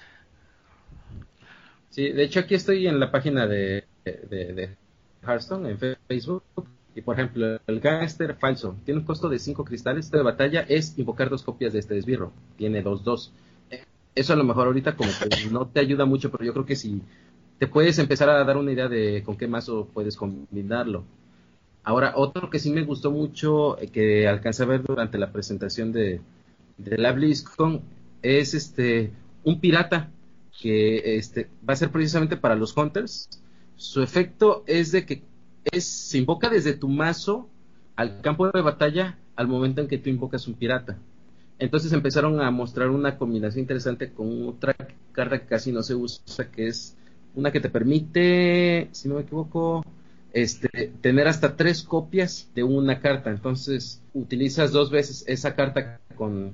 Sí, de hecho aquí estoy en la página de Hearthstone en Facebook. Y por ejemplo, el Gangster falso tiene un costo de 5 cristales. De batalla es invocar 2 copias de este esbirro. Tiene 2/2. Eso a lo mejor ahorita como que no te ayuda mucho, pero yo creo que sí te puedes empezar a dar una idea de con qué mazo puedes combinarlo. Ahora, otro que sí me gustó mucho, que alcancé a ver durante la presentación de la BlizzCon, es un pirata que va a ser precisamente para los Hunters. Su efecto es de que se invoca desde tu mazo al campo de batalla al momento en que tú invocas un pirata. Entonces empezaron a mostrar una combinación interesante con otra carta que casi no se usa, que es una que te permite, si no me equivoco, tener hasta 3 copias de una carta. Entonces utilizas 2 veces esa carta con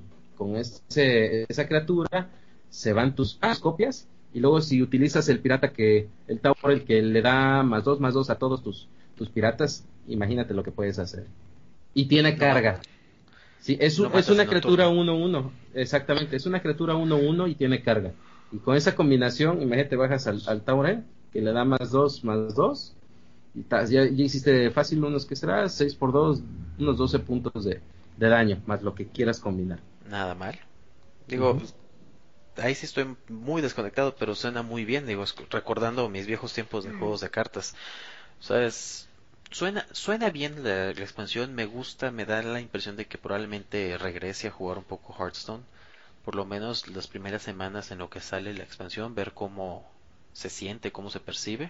esa criatura, se van tus copias, y luego si utilizas el pirata el Tower, el que le da +2/+2 a todos tus piratas, imagínate lo que puedes hacer. Y tiene carga. Sí, es una criatura 1/1, exactamente, es una criatura 1/1 y tiene carga. Y con esa combinación, imagínate, bajas al Tauren, que le da +2/+2, y ya hiciste fácil unos, que será 6x2, unos 12 puntos de daño, más lo que quieras combinar. Nada mal. Digo, ahí sí estoy muy desconectado, pero suena muy bien, digo, recordando mis viejos tiempos de juegos de cartas. O sea, suena bien la expansión, me gusta, me da la impresión de que probablemente regrese a jugar un poco Hearthstone, por lo menos las primeras semanas en lo que sale la expansión, ver cómo se siente, cómo se percibe.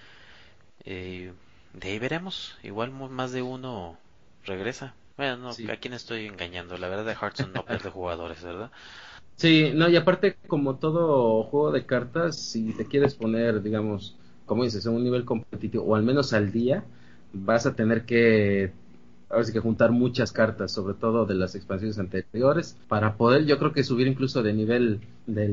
De ahí veremos, igual más de uno regresa. Bueno, no, Sí. ¿a quién estoy engañando? La verdad, de Hearthstone no pierde jugadores, ¿verdad? Sí, no, y aparte, como todo juego de cartas, si te quieres poner, digamos, como dices, en un nivel competitivo, o al menos al día, vas a tener que, ahora sí que juntar muchas cartas, sobre todo de las expansiones anteriores, para poder, yo creo que subir incluso de nivel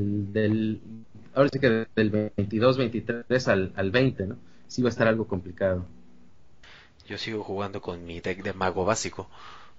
ahora sí que del 22-23 al 20, ¿no? Sí va a estar algo complicado. Yo sigo jugando con mi deck de mago básico.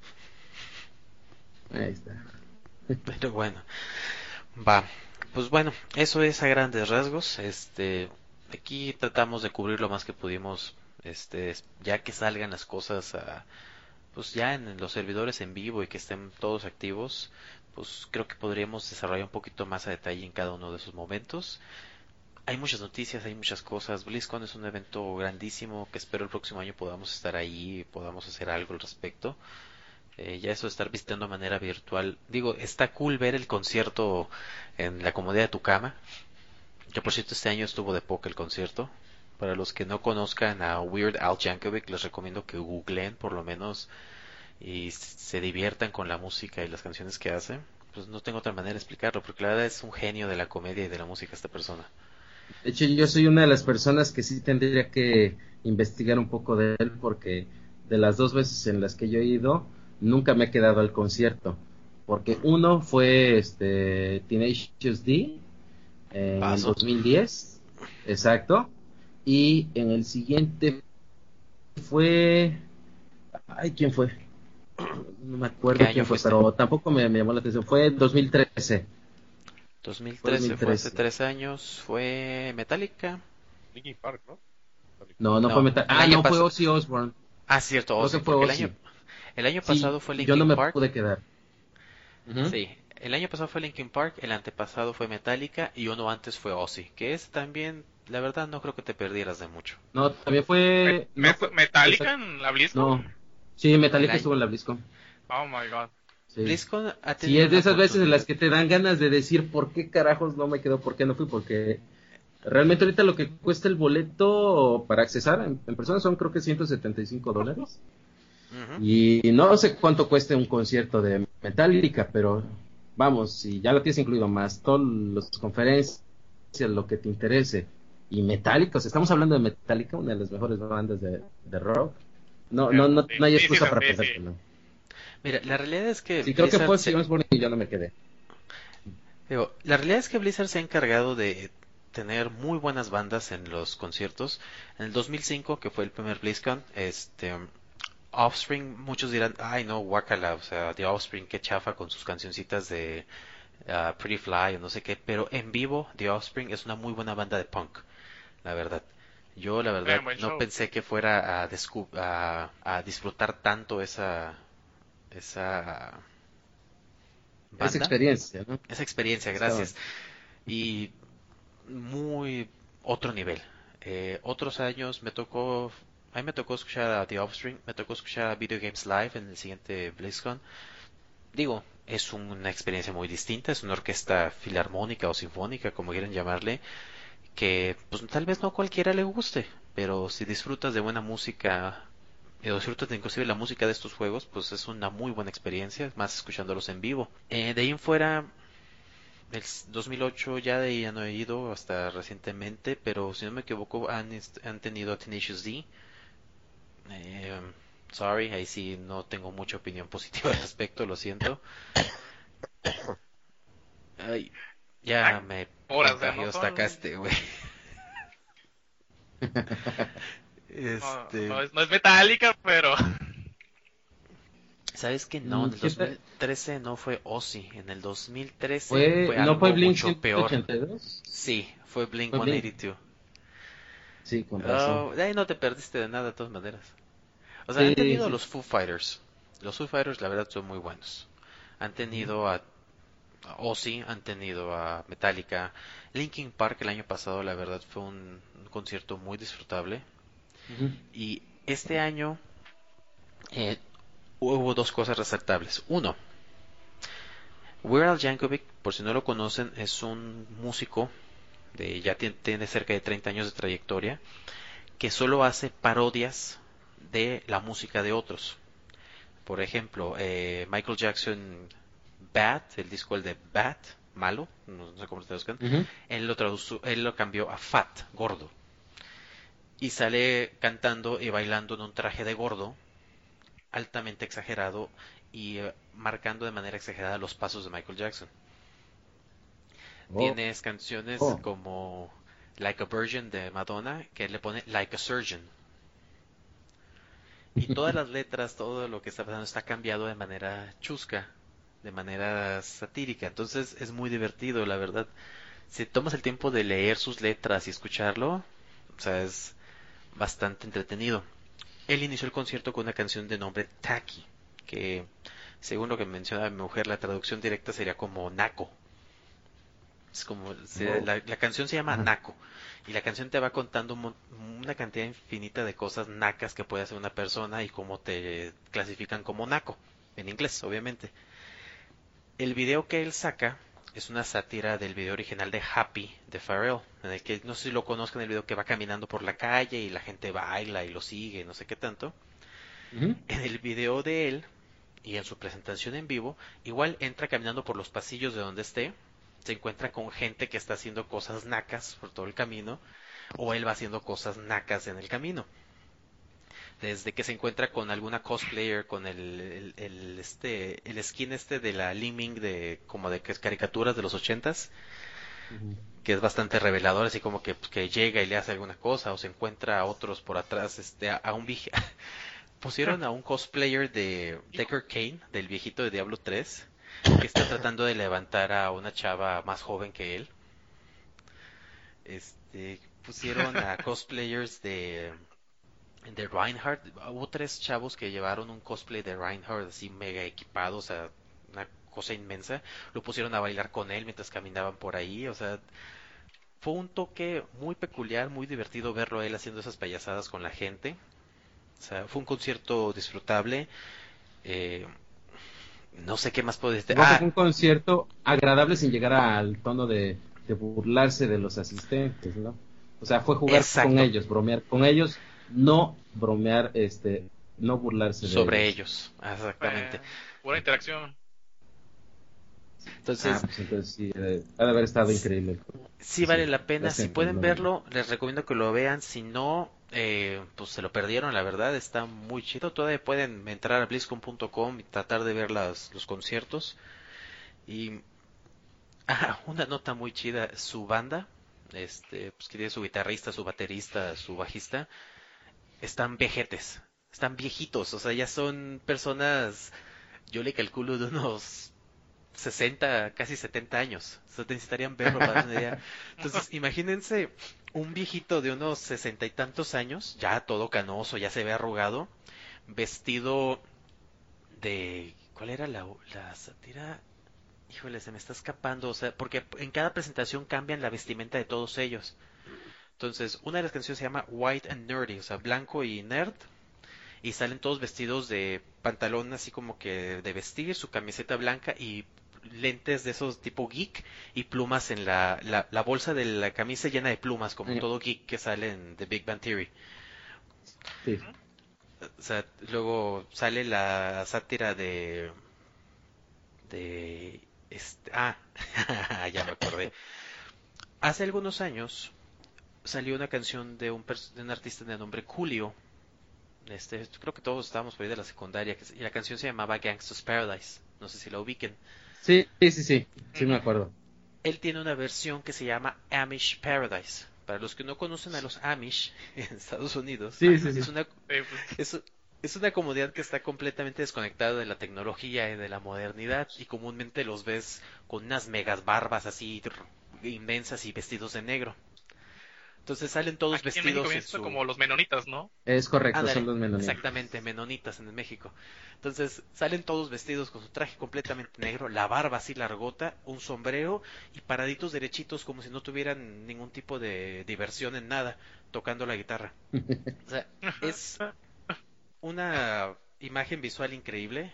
Ahí está. Pero bueno, va. Pues bueno, eso es a grandes rasgos. Aquí tratamos de cubrir lo más que pudimos. Ya que salgan las cosas pues ya en los servidores en vivo y que estén todos activos, pues creo que podríamos desarrollar un poquito más a detalle en cada uno de esos momentos. Hay muchas noticias, hay muchas cosas. BlizzCon es un evento grandísimo que espero el próximo año podamos estar ahí y podamos hacer algo al respecto. Ya eso de estar visitando de manera virtual, digo, está cool ver el concierto en la comodidad de tu cama. Que por cierto este año estuvo de poca el concierto. Para los que no conozcan a Weird Al Yankovic, les recomiendo que googleen por lo menos y se diviertan con la música y las canciones que hace. Pues no tengo otra manera de explicarlo, porque la verdad es un genio de la comedia y de la música esta persona. De hecho, yo soy una de las personas que sí tendría que investigar un poco de él, porque de las 2 veces en las que yo he ido, nunca me he quedado al concierto. Porque uno fue Tenacious D en el 2010, exacto. Y en el siguiente fue... Ay, ¿quién fue? No me acuerdo quién fue, pero tampoco me llamó la atención. Fue 2013. 2013 fue hace 3 años. Fue Metallica. Linkin Park, ¿no? No fue Metallica. No, fue Ozzy Osbourne. Ah, cierto, Ozzy. Fue Ozzy. El año pasado fue Linkin Park. Yo no me Park. pude quedar. Sí, el año pasado fue Linkin Park, el antepasado fue Metallica y uno antes fue Ozzy, que es también, la verdad no creo que te perdieras de mucho. No, también fue... ¿Metallica en la BlizzCon? No, sí, Metallica estuvo en la BlizzCon. Oh my god. Sí. Sí. BlizzCon ha Sí, tenido es de una esas veces en las oportunidad. que te dan ganas de decir por qué carajos no me quedo, por qué no fui, porque realmente ahorita lo que cuesta el boleto para accesar en persona son creo que $175. Ujú. Y no sé cuánto cueste un concierto de Metallica, pero vamos, si ya lo tienes incluido más todas las conferencias, lo que te interese, y Metallica, o sea, estamos hablando de Metallica, una de las mejores bandas de rock. No hay Sí, sí, excusa para sí, sí. perdértelo. Mira, la realidad es que Sí, creo que Blizzard fue se, Osbourne y yo no me quedé. la realidad es que Blizzard se ha encargado de tener muy buenas bandas en los conciertos. En el 2005, que fue el primer BlizzCon, Offspring, muchos dirán, ay no, guacala, o sea, The Offspring, qué chafa con sus cancioncitas de Pretty Fly o no sé qué, pero en vivo The Offspring es una muy buena banda de punk, la verdad. Yo, la verdad, Buen no show. pensé que fuera a disfrutar tanto esa Esa banda, experiencia, ¿no? esa experiencia, Estaba. gracias. Y muy otro nivel. Otros años a mí me tocó escuchar a The Offspring, me tocó escuchar a Video Games Live en el siguiente BlizzCon. Digo, es una experiencia muy distinta, es una orquesta filarmónica o sinfónica, como quieran llamarle, que pues tal vez no a cualquiera le guste, pero si disfrutas de buena música, o disfrutas de inclusive la música de estos juegos, pues es una muy buena experiencia, más escuchándolos en vivo. De ahí en fuera, el 2008 ya de ahí ya no he ido hasta recientemente, pero si no me equivoco han tenido a Tenacious D. Eh, sorry, ahí sí no tengo mucha opinión positiva al respecto, lo siento. Ay, ya Ay, me horas, o sea, no contagió esta son. caste, güey. No, Este, no es Metallica, pero. ¿sabes qué? No, en el ¿Qué tal? 2013 no fue Ozzy, en el 2013 Fue, fue ¿no fue algo Blink mucho peor. 182? Sí, fue Blink Fue Blink. 182. Sí, con razón. Oh, de ahí no te perdiste de nada de todas maneras. O sea, han Sí, tenido a sí. los Foo Fighters. Los Foo Fighters, la verdad, son muy buenos. Han tenido a Ozzy, han tenido a Metallica. Linkin Park el año pasado, la verdad, fue un concierto muy disfrutable. Ujú. Y este año eh, hubo dos cosas resaltables. Uno, Weird Al Yankovic, por si no lo conocen, es un músico ya tiene cerca de 30 años de trayectoria, que solo hace parodias de la música de otros. Por ejemplo, Michael Jackson Bad, el disco el de Bad, malo, no sé cómo lo traduzcan, Ujú. él lo cambió a Fat, gordo. Y sale cantando y bailando en un traje de gordo, altamente exagerado y marcando de manera exagerada los pasos de Michael Jackson. Oh, Tienes canciones oh. como Like a Virgin de Madonna, que él le pone Like a Surgeon. Y todas las letras, todo lo que está pasando está cambiado de manera chusca, de manera satírica. Entonces es muy divertido, la verdad. Si tomas el tiempo de leer sus letras y escucharlo, o sea, es bastante entretenido. Él inició el concierto con una canción de nombre Tacky, que según lo que menciona mi mujer, la traducción directa sería como naco. Es como, Oh. la canción se llama Ajá. Naco y la canción te va contando una cantidad infinita de cosas nacas que puede hacer una persona y cómo te clasifican como naco, en inglés, obviamente. El video que él saca es una sátira del video original de Happy de Pharrell, en el que no sé si lo conozcan, el video que va caminando por la calle y la gente baila y lo sigue, no sé qué tanto. Ujú. En el video de él y en su presentación en vivo, igual entra caminando por los pasillos de donde esté, se encuentra con gente que está haciendo cosas nacas por todo el camino, o él va haciendo cosas nacas en el camino. Desde que se encuentra con alguna cosplayer, con el skin de la Liming de como de caricaturas de los ochentas, Ujú. que es bastante revelador, así como que, pues, que llega y le hace alguna cosa, o se encuentra a otros por atrás, a un pusieron a un cosplayer de Deckard Cain, del viejito de Diablo 3, que está tratando de levantar a una chava más joven que él. Pusieron a cosplayers de Reinhardt. Hubo tres chavos que llevaron un cosplay de Reinhardt así mega equipado, o sea, una cosa inmensa. Lo pusieron a bailar con él mientras caminaban por ahí, o sea, fue un toque muy peculiar, muy divertido verlo a él haciendo esas payasadas con la gente. O sea, fue un concierto disfrutable. Eh, no sé qué más puedo decir. Supongo que fue un concierto agradable sin llegar al tono de burlarse de los asistentes, ¿no? O sea, fue jugar Exacto. con ellos, bromear con ellos, no bromear, no burlarse de Sobre ellos. ellos, exactamente. Pura interacción. Entonces, Pues entonces sí, ha de haber estado increíble. sí vale la pena. gracias, Si pueden Fernando. verlo, les recomiendo que lo vean. Si no, pues se lo perdieron, la verdad. Está muy chido. Todavía pueden entrar a BlizzCon.com y tratar de ver los conciertos. Y una nota muy chida, su banda, pues que tiene su guitarrista, su baterista, su bajista, están vejetes, están viejitos, o sea, ya son personas, yo le calculo de unos 60, casi 70 años. O sea, necesitarían verlo para una idea. Entonces, imagínense un viejito de unos 60 y tantos años, ya todo canoso, ya se ve arrugado, vestido de... ¿Cuál era la sátira? Híjole, se me está escapando, o sea, porque en cada presentación cambian la vestimenta de todos ellos. Entonces, una de las canciones se llama White and Nerdy, o sea, blanco y nerd, y salen todos vestidos de pantalón así como que de vestir, su camiseta blanca y lentes de esos tipo geek y plumas en la bolsa de la camisa llena de plumas, como todo geek que sale en The Big Bang Theory. Sí. O sea, luego sale la sátira ya me acordé. Hace algunos años salió una canción de un artista de nombre Coolio. Creo que todos estábamos por ahí de la secundaria, y la canción se llamaba Gangsta's Paradise. No sé si la ubiquen. Sí, me acuerdo. Él tiene una versión que se llama Amish Paradise. Para los que no conocen a los Amish en Estados Unidos, Sí. es una comunidad que está completamente desconectada de la tecnología y de la modernidad, y comúnmente los ves con unas megas barbas así inmensas y vestidos de negro. Entonces salen todos Aquí en vestidos México visto como los menonitas, ¿no? Es correcto, Ándale, son los menonitas. exactamente, menonitas en México. Entonces salen todos vestidos con su traje completamente negro, la barba así largota, un sombrero y paraditos derechitos como si no tuvieran ningún tipo de diversión en nada, tocando la guitarra. O sea, es una imagen visual increíble.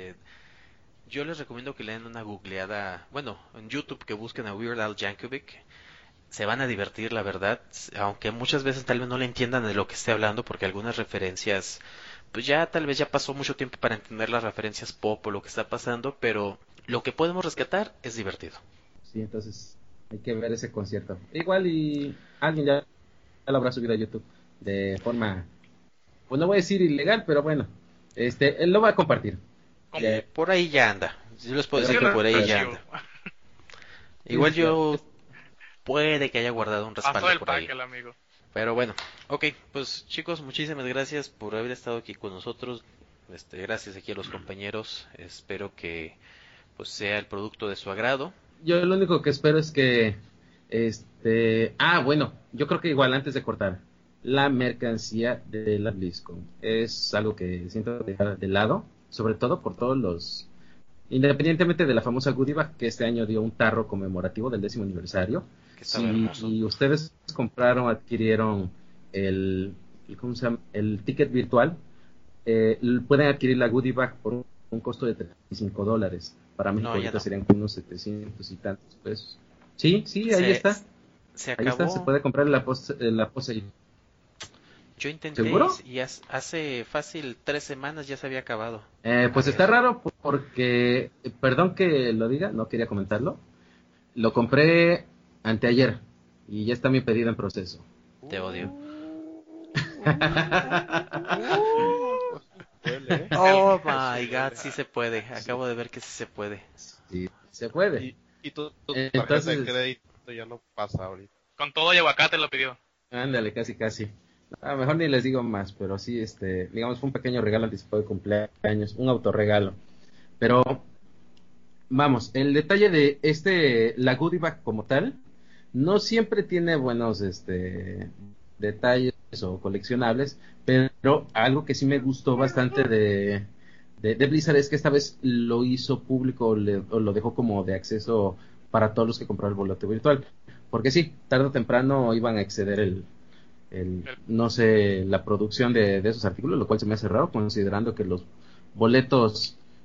Yo les recomiendo que le den una googleada, bueno, en YouTube, que busquen a Weird Al Yankovic. Se van a divertir, la verdad, aunque muchas veces tal vez no le entiendan de lo que esté hablando, porque algunas referencias, pues ya tal vez ya pasó mucho tiempo para entender las referencias pop o lo que está pasando, pero lo que podemos rescatar es divertido. Sí, entonces hay que ver ese concierto. Igual y alguien ya lo habrá subido a YouTube de forma, pues no voy a decir ilegal, pero bueno, él lo va a compartir. Por ahí ya anda. Yo les puedo Pero decir que por ahí ya archivo. anda. Igual yo puede que haya guardado un Pasó respaldo el por ahí. pack el amigo. Pero bueno, ok, pues chicos, muchísimas gracias por haber estado aquí con nosotros. Gracias aquí a los compañeros. Espero que pues sea el producto de su agrado. Yo lo único que espero es que, bueno, yo creo que igual antes de cortar, la mercancía de la BlizzCon es algo que siento dejar de lado, sobre todo por todos los, independientemente de la famosa goodie bag que este año dio un tarro conmemorativo del 10º aniversario. Que estaba hermoso. Si ustedes adquirieron ¿cómo se llama? El ticket virtual, pueden adquirir la goodie bag por un costo de $35. Para México ahorita serían unos 700 y tantos pesos. Sí, ahí está. Se ahí acabó. está, se puede comprar la pose. Yo intenté. ¿Seguro? Y hace fácil 3 semanas ya se había acabado. Pues está raro porque, perdón que lo diga, no quería comentarlo. Lo compré anteayer y ya está mi pedido en proceso. Te odio. Oh my god, sí se puede. Acabo de ver que sí se puede. Sí, se puede. Y tu tarjeta de crédito ya no pasa ahorita. Con todo y aguacate lo pidió. Ándale, casi. A lo mejor ni les digo más, pero sí, digamos, fue un pequeño regalo anticipado de cumpleaños, un autorregalo. Pero, vamos, el detalle de la goodie bag como tal, no siempre tiene buenos, detalles o coleccionables, pero algo que sí me gustó bastante de Blizzard es que esta vez lo hizo público o lo dejó como de acceso para todos los que compraron el boleto virtual. Porque sí, tarde o temprano iban a exceder la producción de esos artículos, lo cual se me hace raro considerando que los boletos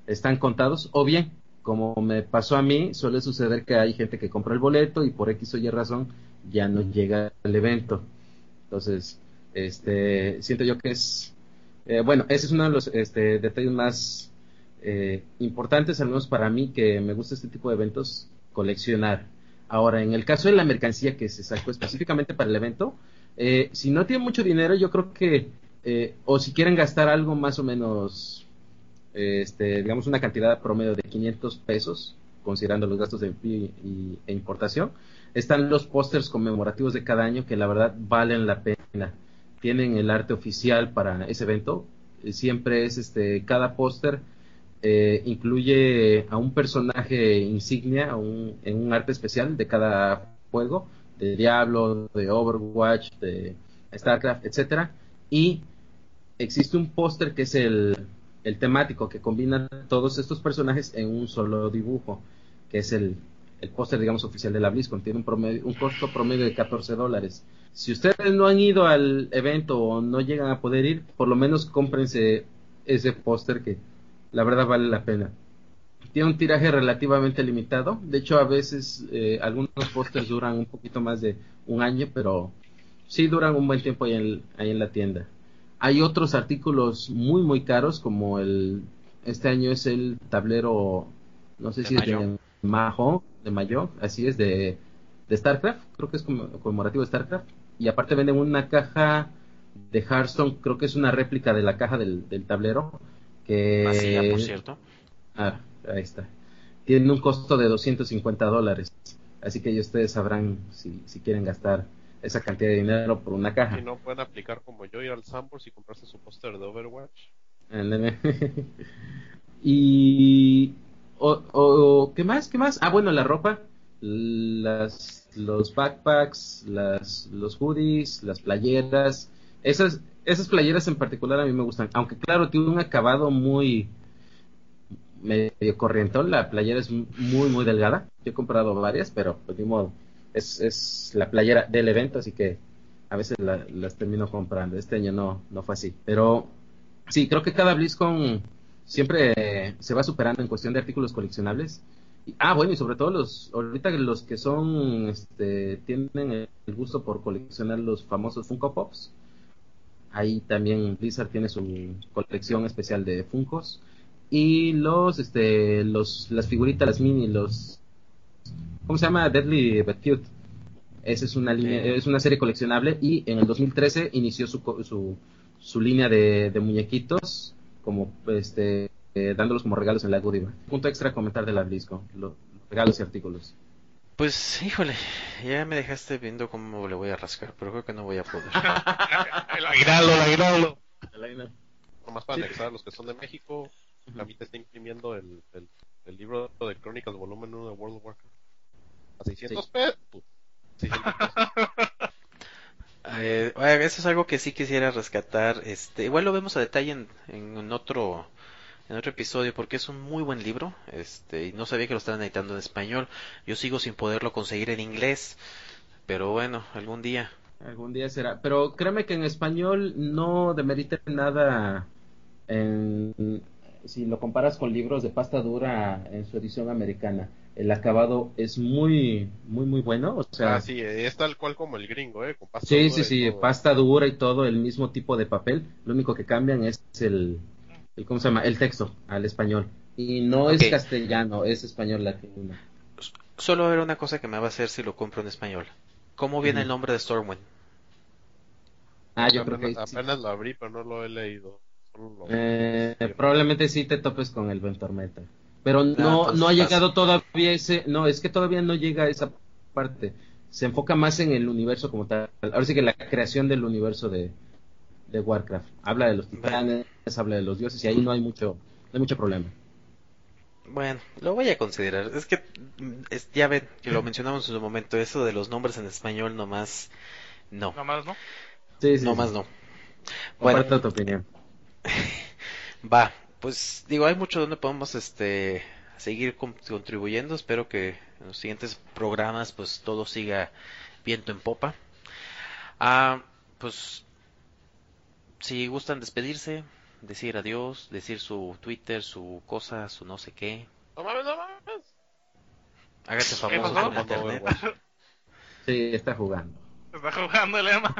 están contados, o bien, como me pasó a mí, suele suceder que hay gente que compra el boleto y por X o Y razón ya no llega al evento. Entonces, siento yo que bueno, ese es uno de los detalles más importantes, al menos para mí, que me gusta este tipo de eventos, coleccionar. Ahora, en el caso de la mercancía que se sacó específicamente para el evento, si no tienen mucho dinero, yo creo que, o si quieren gastar algo más o menos, digamos una cantidad promedio de 500 pesos, considerando los gastos de envío e importación, están los pósters conmemorativos de cada año que la verdad valen la pena. Tienen el arte oficial para ese evento. Siempre es cada póster incluye a un personaje insignia en un arte especial de cada juego, de Diablo, de Overwatch, de StarCraft, etcétera. Y existe un póster que es el temático, que combina todos estos personajes en un solo dibujo, que es el póster, digamos, oficial de la BlizzCon. Tiene un costo promedio de $14. Si ustedes no han ido al evento o no llegan a poder ir, por lo menos cómprense ese póster, que la verdad vale la pena. Tiene un tiraje relativamente limitado. De hecho, a veces algunos pósters duran un poquito más de un año, pero sí duran un buen tiempo ahí en la tienda. Hay otros artículos muy muy caros, como este año es el tablero, no sé si es de Mayo, así es, de StarCraft, creo que es conmemorativo de StarCraft, y aparte venden una caja de Hearthstone, creo que es una réplica de la caja del tablero, que Vacía, por cierto. ahí está. Tiene un costo de $250, así que ustedes sabrán si quieren gastar esa cantidad de dinero por una caja. Y no pueden aplicar como yo, ir al Sanborns y comprarse su póster de Overwatch. Y ¿qué más? Ah, bueno, la ropa, los backpacks, los hoodies, las playeras, esas playeras en particular a mí me gustan, aunque claro, tiene un acabado muy medio corrientón. La playera es muy muy delgada. Yo he comprado varias, pero pues de modo, es la playera del evento, así que a veces las termino comprando. Este año no fue así, pero sí, creo que cada BlizzCon siempre se va superando en cuestión de artículos coleccionables. Bueno, y sobre todo ahorita los que son, tienen el gusto por coleccionar los famosos Funko Pops. Ahí también Blizzard tiene su colección especial de Funkos. Y las figuritas, las mini, ¿cómo se llama? Deadly but Cute. Esa es una línea, es una serie coleccionable, y en el 2013 inició su línea de muñequitos, como dándolos como regalos en la Goodie. Punto extra a comentar de la BlizzCon, los regalos y artículos. Pues, híjole, ya me dejaste viendo cómo le voy a rascar, pero creo que no voy a poder. El aguinaldo. Nomás para anexar a los que son de México, Camita está imprimiendo el libro de Crónicas volumen 1 de World of Warcraft a 600 pesos. 600 pesos. Eso es algo que sí quisiera rescatar. Igual lo vemos a detalle en otro episodio, porque es un muy buen libro. Y no sabía que lo estaban editando en español. Yo sigo sin poderlo conseguir en inglés, pero bueno, algún día será. Pero créeme que en español no demerita nada si lo comparas con libros de pasta dura en su edición americana. El acabado es muy muy muy bueno, o sea, sí, es tal cual como el gringo, con pasta sí, dura. Sí, pasta dura y todo, el mismo tipo de papel. Lo único que cambian es el ¿cómo se llama? El texto al español. Y no es castellano, es español latino. Solo era una cosa que me va a hacer si lo compro en español. ¿Cómo viene el nombre de Stormwind? Yo creo que apenas lo abrí, pero no lo he leído. Probablemente sí te topes con el Ventormenta, pero no ha llegado todavía es que todavía no llega a esa parte. Se enfoca más en el universo como tal. Ahora sí que la creación del universo de Warcraft. Habla de los titanes, habla de los dioses, y ahí no hay mucho problema. Bueno, lo voy a considerar. Es que ya ven que lo mencionamos en su momento, eso de los nombres en español nomás no. ¿Nomás no? Sí, nomás no. Bueno, comparto tu opinión. Va, pues digo, hay mucho donde podemos seguir contribuyendo. Espero que en los siguientes programas pues todo siga viento en popa. Pues si gustan despedirse, decir adiós, decir su Twitter, su cosa, su no sé qué. No mames, no mames. Hágase ¿Qué famoso pasó? por internet. Sí, está jugando. Está jugando el Emma.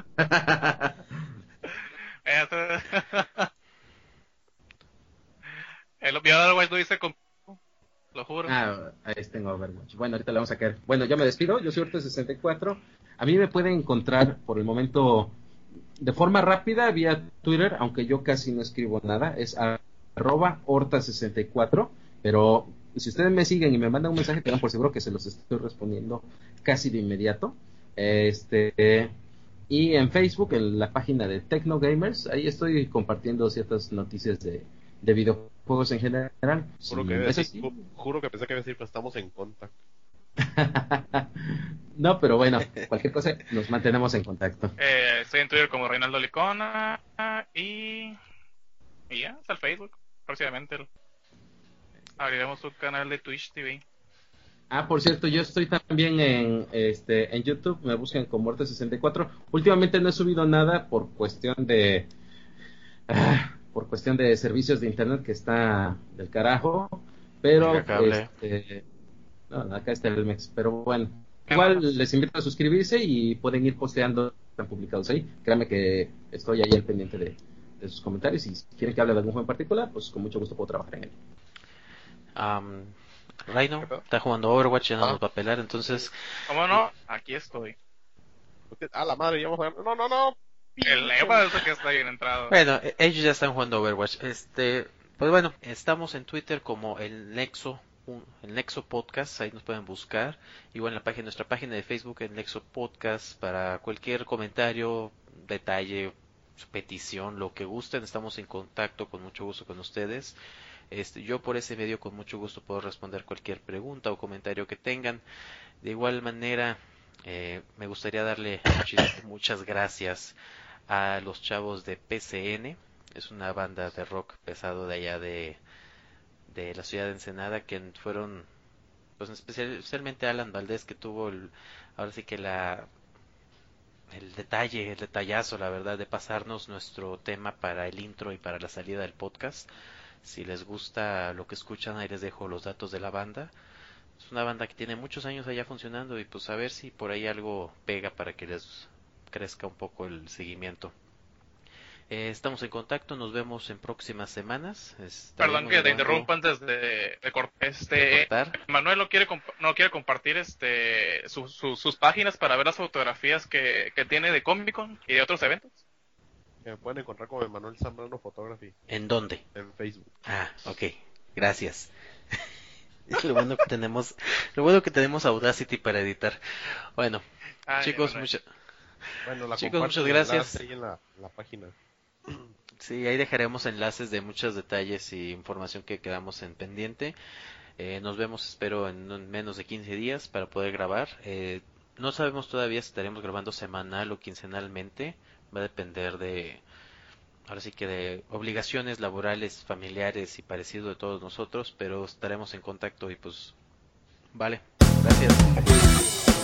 El Overwatch lo hice con... Lo juro. Ahí tengo Overwatch. Bueno, ahorita le vamos a caer. Bueno, yo me despido. Yo soy Orte64. A mí me pueden encontrar por el momento de forma rápida vía Twitter, aunque yo casi no escribo nada. Es @Horta64. Pero si ustedes me siguen y me mandan un mensaje, tengan por seguro que se los estoy respondiendo casi de inmediato. Y en Facebook, en la página de Tecno Gamers, ahí estoy compartiendo ciertas noticias de videojuegos en general. Juro que pensé que iba a decir que estamos en contacto. No, pero bueno, cualquier cosa nos mantenemos en contacto. Estoy en Twitter como Reinaldo Licona y ya, está el Facebook. Próximamente abriremos un canal de Twitch TV. Por cierto, yo estoy también en YouTube, me buscan como Muerte64. Últimamente no he subido nada por cuestión de servicios de internet que está del carajo, pero no, acá está el Mex, pero bueno, igual les invito a suscribirse y pueden ir posteando, están publicados ahí. Créanme que estoy ahí al pendiente de sus comentarios y si quieren que hable de algún juego en particular, pues con mucho gusto puedo trabajar en él. Rhino está jugando Overwatch, ya no nos va a pelar, entonces... ¿Cómo no? Aquí estoy. La madre, ya vamos a ver. No. El Eva es el que está bien entrado. Bueno, ellos ya están jugando Overwatch. Pues bueno, estamos en Twitter como el Nexo Podcast, ahí nos pueden buscar. Igual en nuestra página de Facebook, el Nexo Podcast, para cualquier comentario, detalle, petición, lo que gusten, estamos en contacto con mucho gusto con ustedes. Yo por ese medio con mucho gusto puedo responder cualquier pregunta o comentario que tengan. De igual manera, me gustaría darle muchas gracias a los chavos de PCN. Es una banda de rock pesado de allá de la ciudad de Ensenada, que fueron, pues especialmente Alan Valdés, que tuvo ahora sí que el detallazo, la verdad, de pasarnos nuestro tema para el intro y para la salida del podcast. Si les gusta lo que escuchan, ahí les dejo los datos de la banda. Es una banda que tiene muchos años allá funcionando y pues a ver si por ahí algo pega para que les crezca un poco el seguimiento. Estamos en contacto, nos vemos en próximas semanas. Perdón que te interrumpa antes de cortar. Manuel no quiere compartir sus páginas para ver las fotografías que tiene de Comic-Con y de otros eventos. Me pueden encontrar como Manuel Zambrano Photography. ¿En dónde? En Facebook. Ok, gracias. Es lo bueno que tenemos Audacity para editar. Bueno, chicos, muchas gracias. Ahí en la página. Sí, ahí dejaremos enlaces de muchos detalles y información que quedamos en pendiente. Nos vemos, espero, en menos de 15 días para poder grabar. No sabemos todavía si estaremos grabando semanal o quincenalmente. Va a depender ahora sí que de obligaciones laborales, familiares y parecido de todos nosotros, pero estaremos en contacto y pues, vale, gracias.